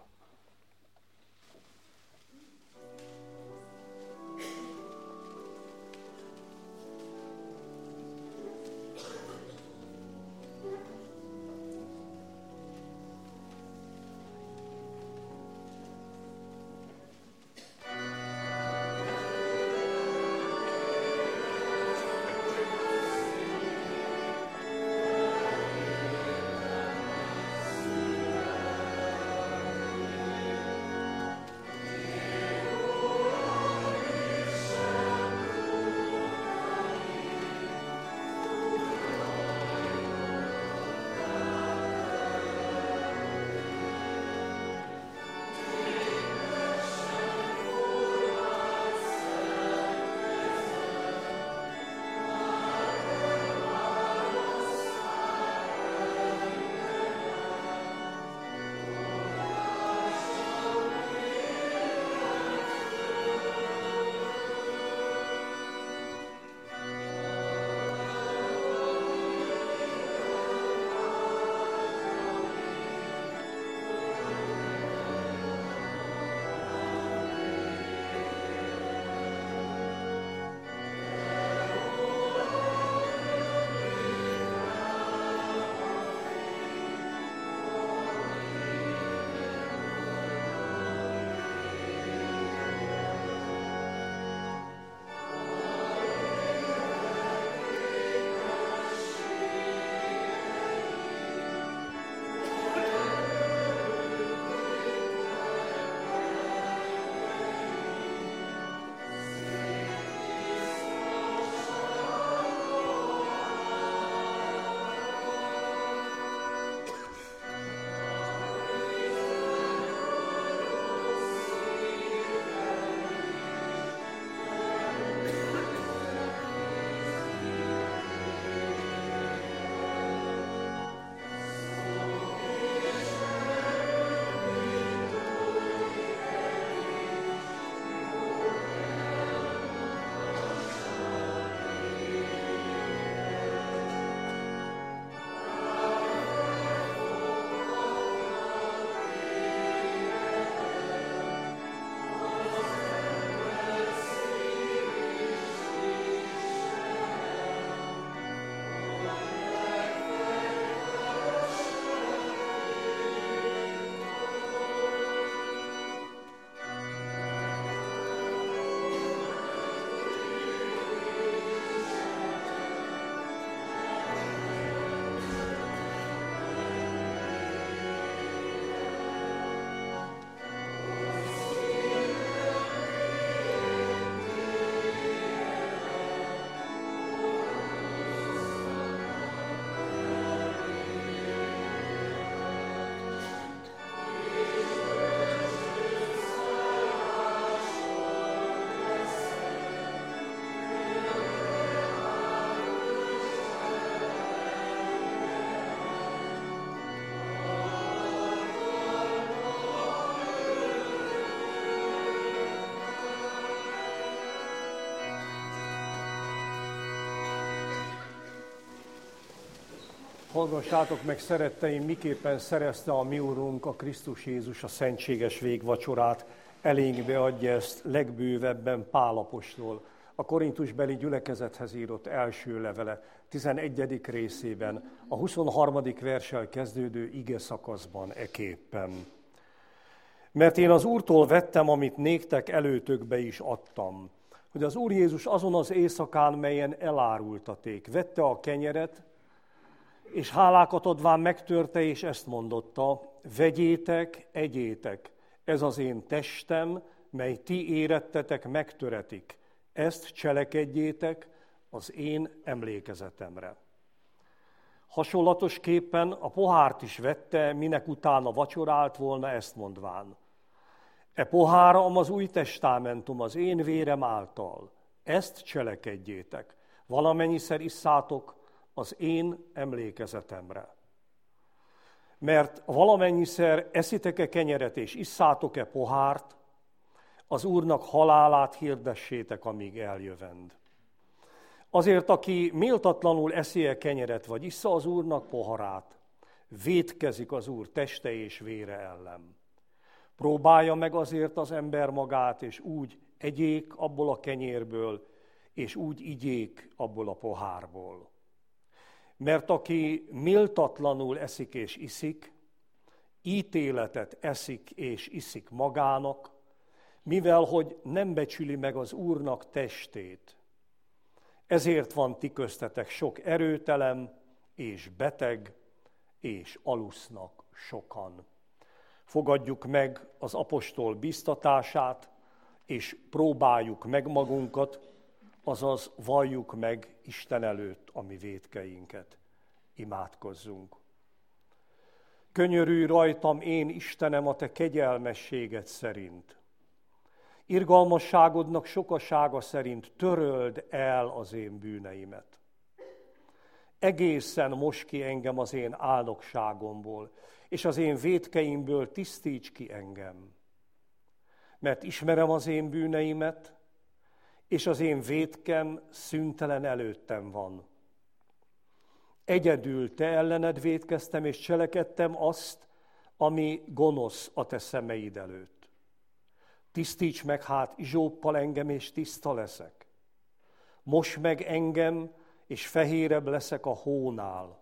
A: Hallgassátok meg, szeretteim, miképpen szerezte a mi Urunk, a Krisztus Jézus a szentséges végvacsorát, elénk beadja ezt legbővebben Pál apostol, a korintusbeli gyülekezethez írott első levele, tizenegyedik részében, a huszonharmadik verssel kezdődő ige szakaszban eképpen. Mert én az Úrtól vettem, amit néktek előtökbe is adtam, hogy az Úr Jézus azon az éjszakán, melyen elárultaték, vette a kenyeret, és hálákat adván megtörte, és ezt mondotta: vegyétek, egyétek, ez az én testem, mely ti érettetek, megtöretik. Ezt cselekedjétek az én emlékezetemre. Hasonlatosképpen a pohárt is vette, minek utána vacsorált volna, ezt mondván: e poháram az új testamentum az én vérem által, ezt cselekedjétek, valamennyiszer isszátok az én emlékezetemre. Mert valamennyiszer eszitek-e kenyeret és isszátok-e pohárt, az Úrnak halálát hirdessétek, amíg eljövend. Azért, aki méltatlanul eszi-e kenyeret, vagy issza az Úrnak poharát, vétkezik az Úr teste és vére ellen. Próbálja meg azért az ember magát, és úgy egyék abból a kenyérből, és úgy igyék abból a pohárból. Mert aki méltatlanul eszik és iszik, ítéletet eszik és iszik magának, mivel hogy nem becsüli meg az Úrnak testét. Ezért van ti köztetek sok erőtelen és beteg, és alusznak sokan. Fogadjuk meg az apostol biztatását, és próbáljuk meg magunkat, azaz valljuk meg Isten előtt a mi vétkeinket. Imádkozzunk. Könyörülj rajtam, én Istenem, a te kegyelmességed szerint. Irgalmasságodnak sokasága szerint töröld el az én bűneimet. Egészen mosd ki engem az én álnokságomból, és az én vétkeimből tisztíts ki engem. Mert ismerem az én bűneimet, és az én vétkem szüntelen előttem van. Egyedül te ellened vétkeztem, és cselekedtem azt, ami gonosz a te szemeid előtt. Tisztíts meg hát izsóppal engem, és tiszta leszek. Mosd meg engem, és fehérebb leszek a hónál.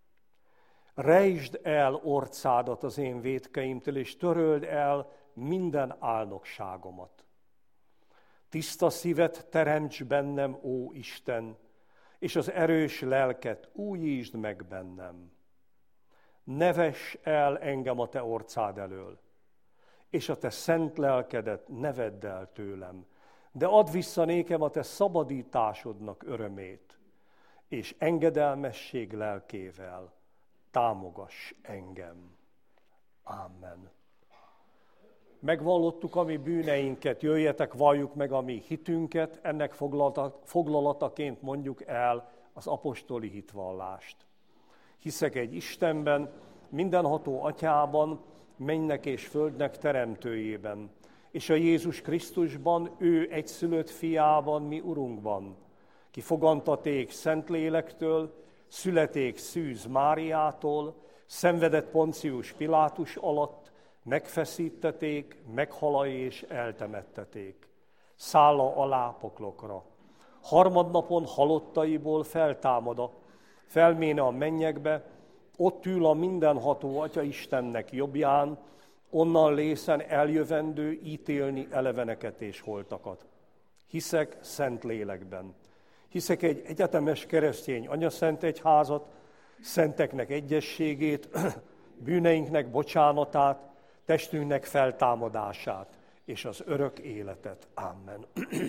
A: Rejtsd el orcádat az én vétkeimtől, és töröld el minden álnokságomat. Tiszta szívet teremts bennem, ó Isten, és az erős lelket újítsd meg bennem. Ne vess el engem a te orcád elől, és a te szent lelkedet ne vedd el tőlem, de add vissza nékem a te szabadításodnak örömét, és engedelmesség lelkével támogass engem. Amen. Megvallottuk a mi bűneinket, jöjjetek, valljuk meg a mi hitünket, ennek foglalataként mondjuk el az apostoli hitvallást. Hiszek egy Istenben, mindenható Atyában, mennek és földnek teremtőjében, és a Jézus Krisztusban, ő egyszülött fiában, mi Urunkban, ki fogantaték Szentlélektől, születék Szűz Máriától, szenvedett Poncius Pilátus alatt, megfeszítették, meghalaj és eltemetteték. Szálla alá poklokra. Harmadnapon halottaiból feltámada, felméne a mennyekbe, ott ül a mindenható Atya Istennek jobbján, onnan lészen eljövendő ítélni eleveneket és holtakat. Hiszek szent lélekben. Hiszek egy egyetemes keresztény anyaszent egyházat, szenteknek egyességét, bűneinknek bocsánatát, testünknek feltámadását és az örök életet. Amen.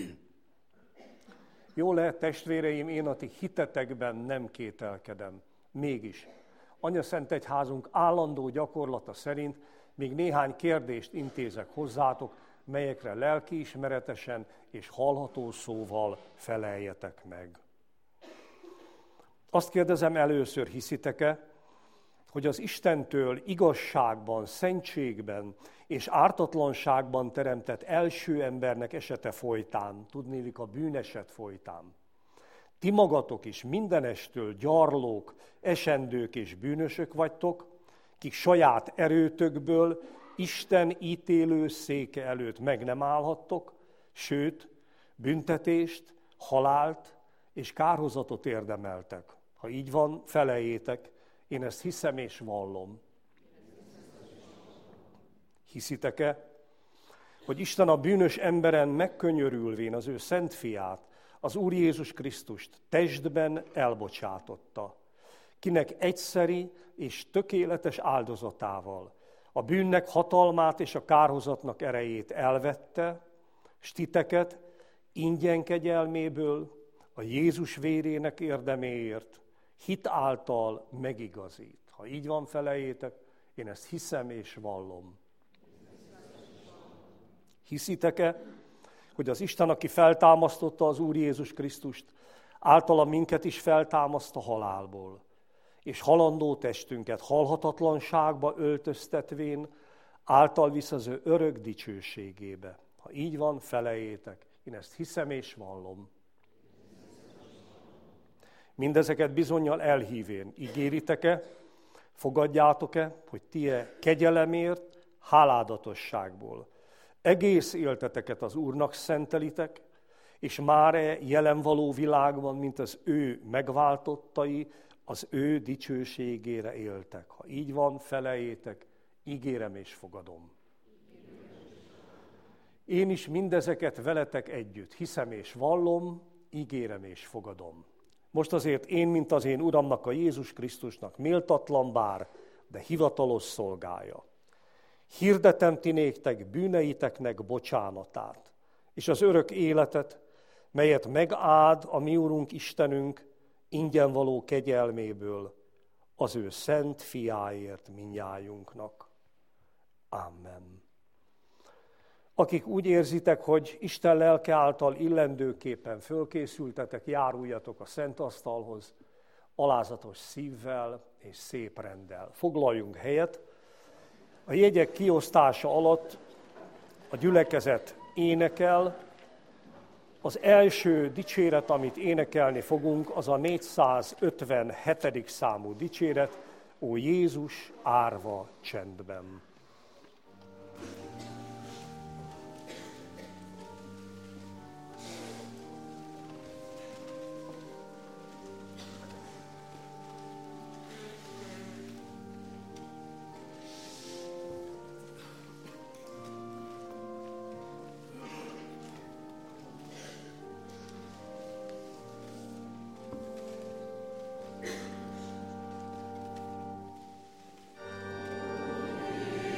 A: Jó lehet, testvéreim, én a ti hitetekben nem kételkedem. Mégis, anyaszent egyházunk állandó gyakorlata szerint még néhány kérdést intézek hozzátok, melyekre lelkiismeretesen és hallható szóval feleljetek meg. Azt kérdezem először, hiszitek-e, hogy az Istentől igazságban, szentségben és ártatlanságban teremtett első embernek esete folytán, tudnélik a bűneset folytán, ti magatok is mindenestől gyarlók, esendők és bűnösök vagytok, kik saját erőtökből Isten ítélő széke előtt meg nem állhattok, sőt, büntetést, halált és kárhozatot érdemeltek. Ha így van, feleljétek, én ezt hiszem és vallom. Hiszitek-e, hogy Isten a bűnös emberen megkönyörülvén az ő szent fiát, az Úr Jézus Krisztust testben elbocsátotta, kinek egyszeri és tökéletes áldozatával a bűnnek hatalmát és a kárhozatnak erejét elvette, s titeket ingyen kegyelméből a Jézus vérének érdeméért hit által megigazít. Ha így van, feleljétek, én ezt hiszem és vallom. Hiszitek-e, hogy az Isten, aki feltámasztotta az Úr Jézus Krisztust, általa minket is feltámaszt a halálból, és halandó testünket halhatatlanságba öltöztetvén, által visz az ő örök dicsőségébe. Ha így van, feleljétek, én ezt hiszem és vallom. Mindezeket bizonnyal elhívén ígéritek-e, fogadjátok-e, hogy tie kegyelemért, háládatosságból egész élteteket az Úrnak szentelitek, és már-e jelen való világban, mint az ő megváltottai, az ő dicsőségére éltek. Ha így van, feleljétek, ígérem és fogadom. Én is mindezeket veletek együtt hiszem és vallom, ígérem és fogadom. Most azért én, mint az én Uramnak, a Jézus Krisztusnak méltatlan bár, de hivatalos szolgája. Hirdetem ti néktek bűneiteknek bocsánatát, és az örök életet, melyet megáld a mi Urunk Istenünk ingyen való kegyelméből, az ő szent fiáért mindnyájunknak. Amen. Akik úgy érzitek, hogy Isten lelke által illendőképpen fölkészültetek, járuljatok a szent asztalhoz, alázatos szívvel és szép renddel. Foglaljunk helyet. A jegyek kiosztása alatt a gyülekezet énekel. Az első dicséret, amit énekelni fogunk, az a négyszázötvenhetedik számú dicséret, Ó Jézus, árva csendben.
B: Amen.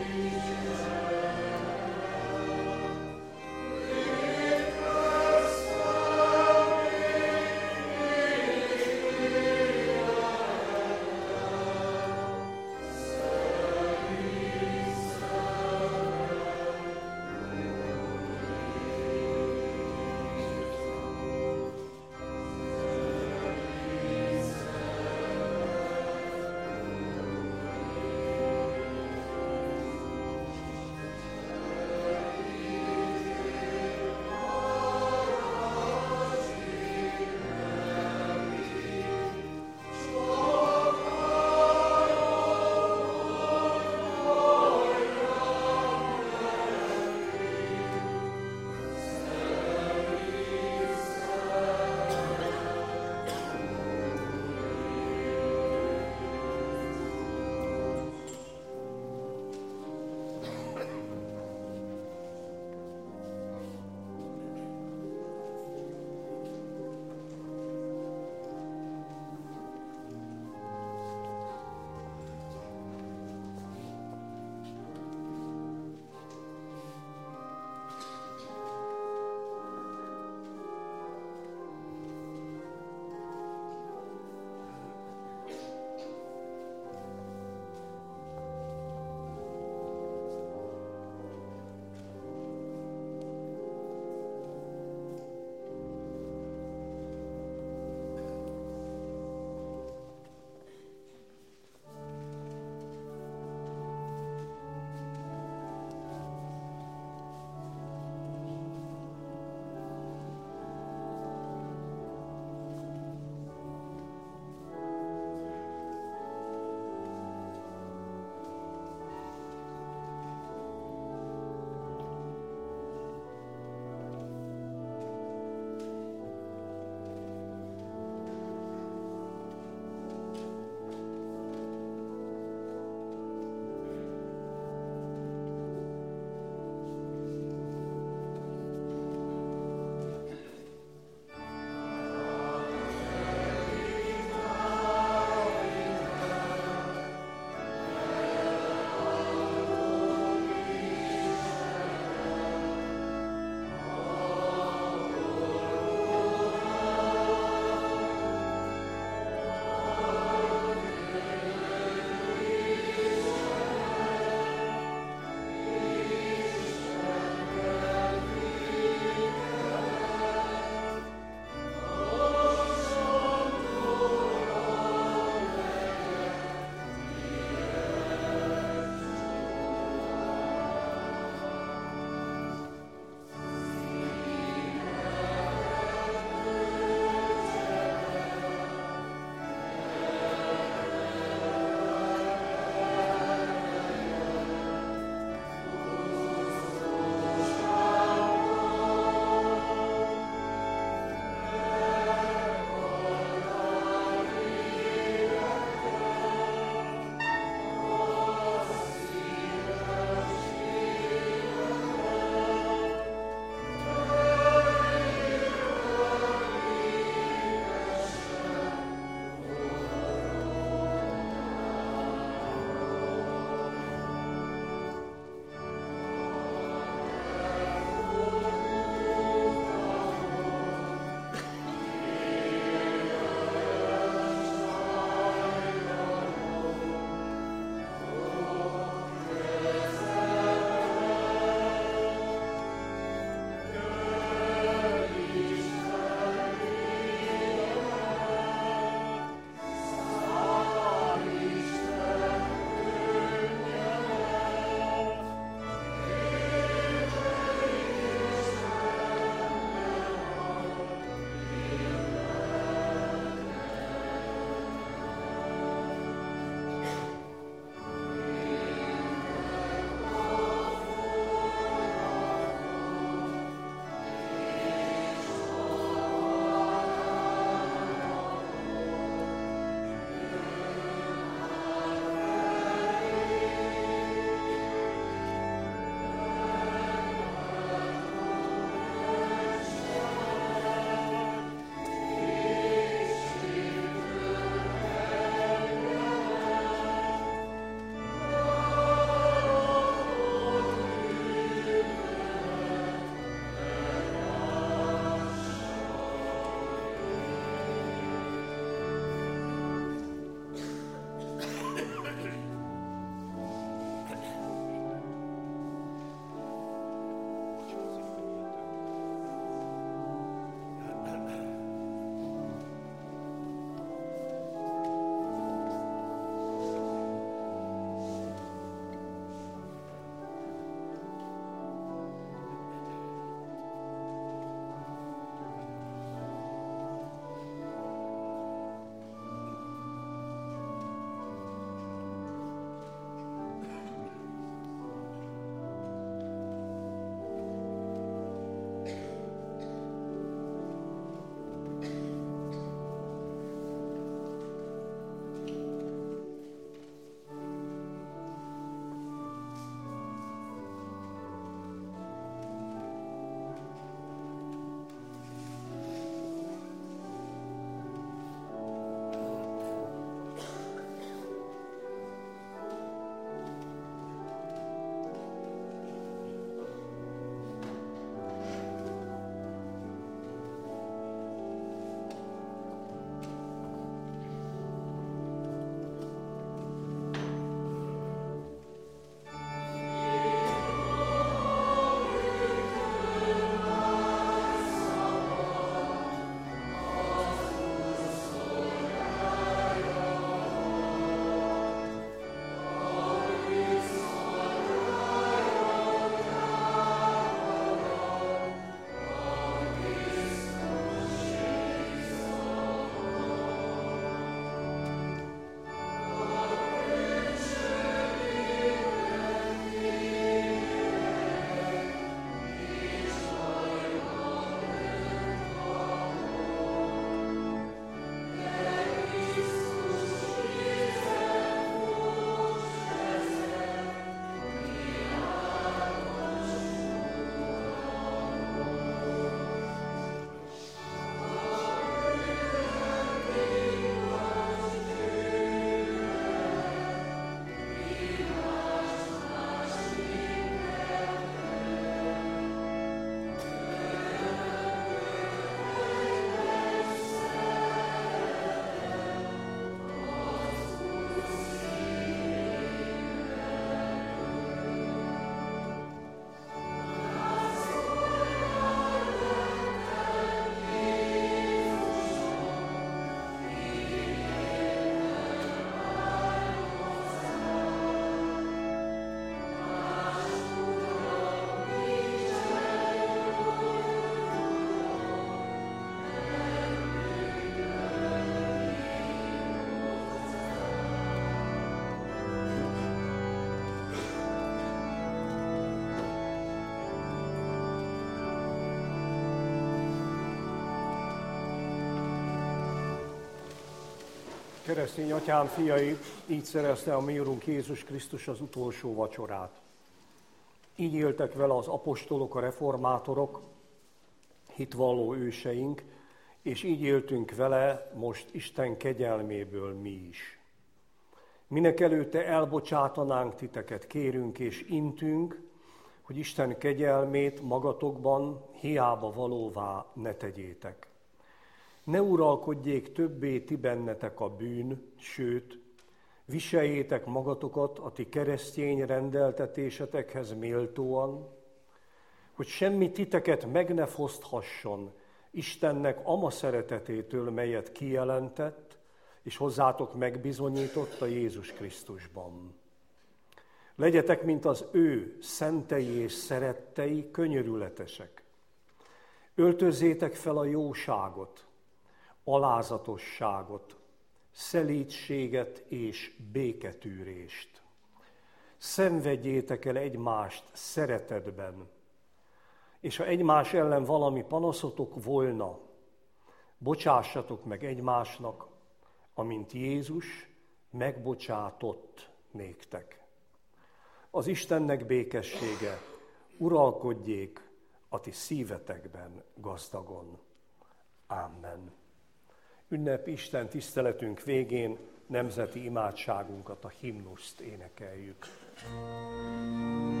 A: keresztény atyám fiai, így szerezte a mi Urunk Jézus Krisztus az utolsó vacsorát. Így éltek vele az apostolok, a reformátorok, hitvalló őseink, és így éltünk vele most Isten kegyelméből mi is. Mindenekelőtte elbocsátanánk titeket, kérünk és intünk, hogy Isten kegyelmét magatokban hiába valóvá ne tegyétek. Ne uralkodjék többé ti bennetek a bűn, sőt, viseljétek magatokat a ti keresztény rendeltetésetekhez méltóan, hogy semmi titeket meg ne foszthasson Istennek ama szeretetétől, melyet kijelentett, és hozzátok megbizonyított a Jézus Krisztusban. Legyetek, mint az ő szentei és szerettei, könyörületesek. Öltözzétek fel a jóságot, alázatosságot, szelídséget és béketűrést. Szenvedjétek el egymást szeretetben, és ha egymás ellen valami panaszotok volna, bocsássatok meg egymásnak, amint Jézus megbocsátott néktek. Az Istennek békessége uralkodjék a ti szívetekben gazdagon. Amen. Ünnep Isten tiszteletünk végén nemzeti imádságunkat, a himnuszt énekeljük.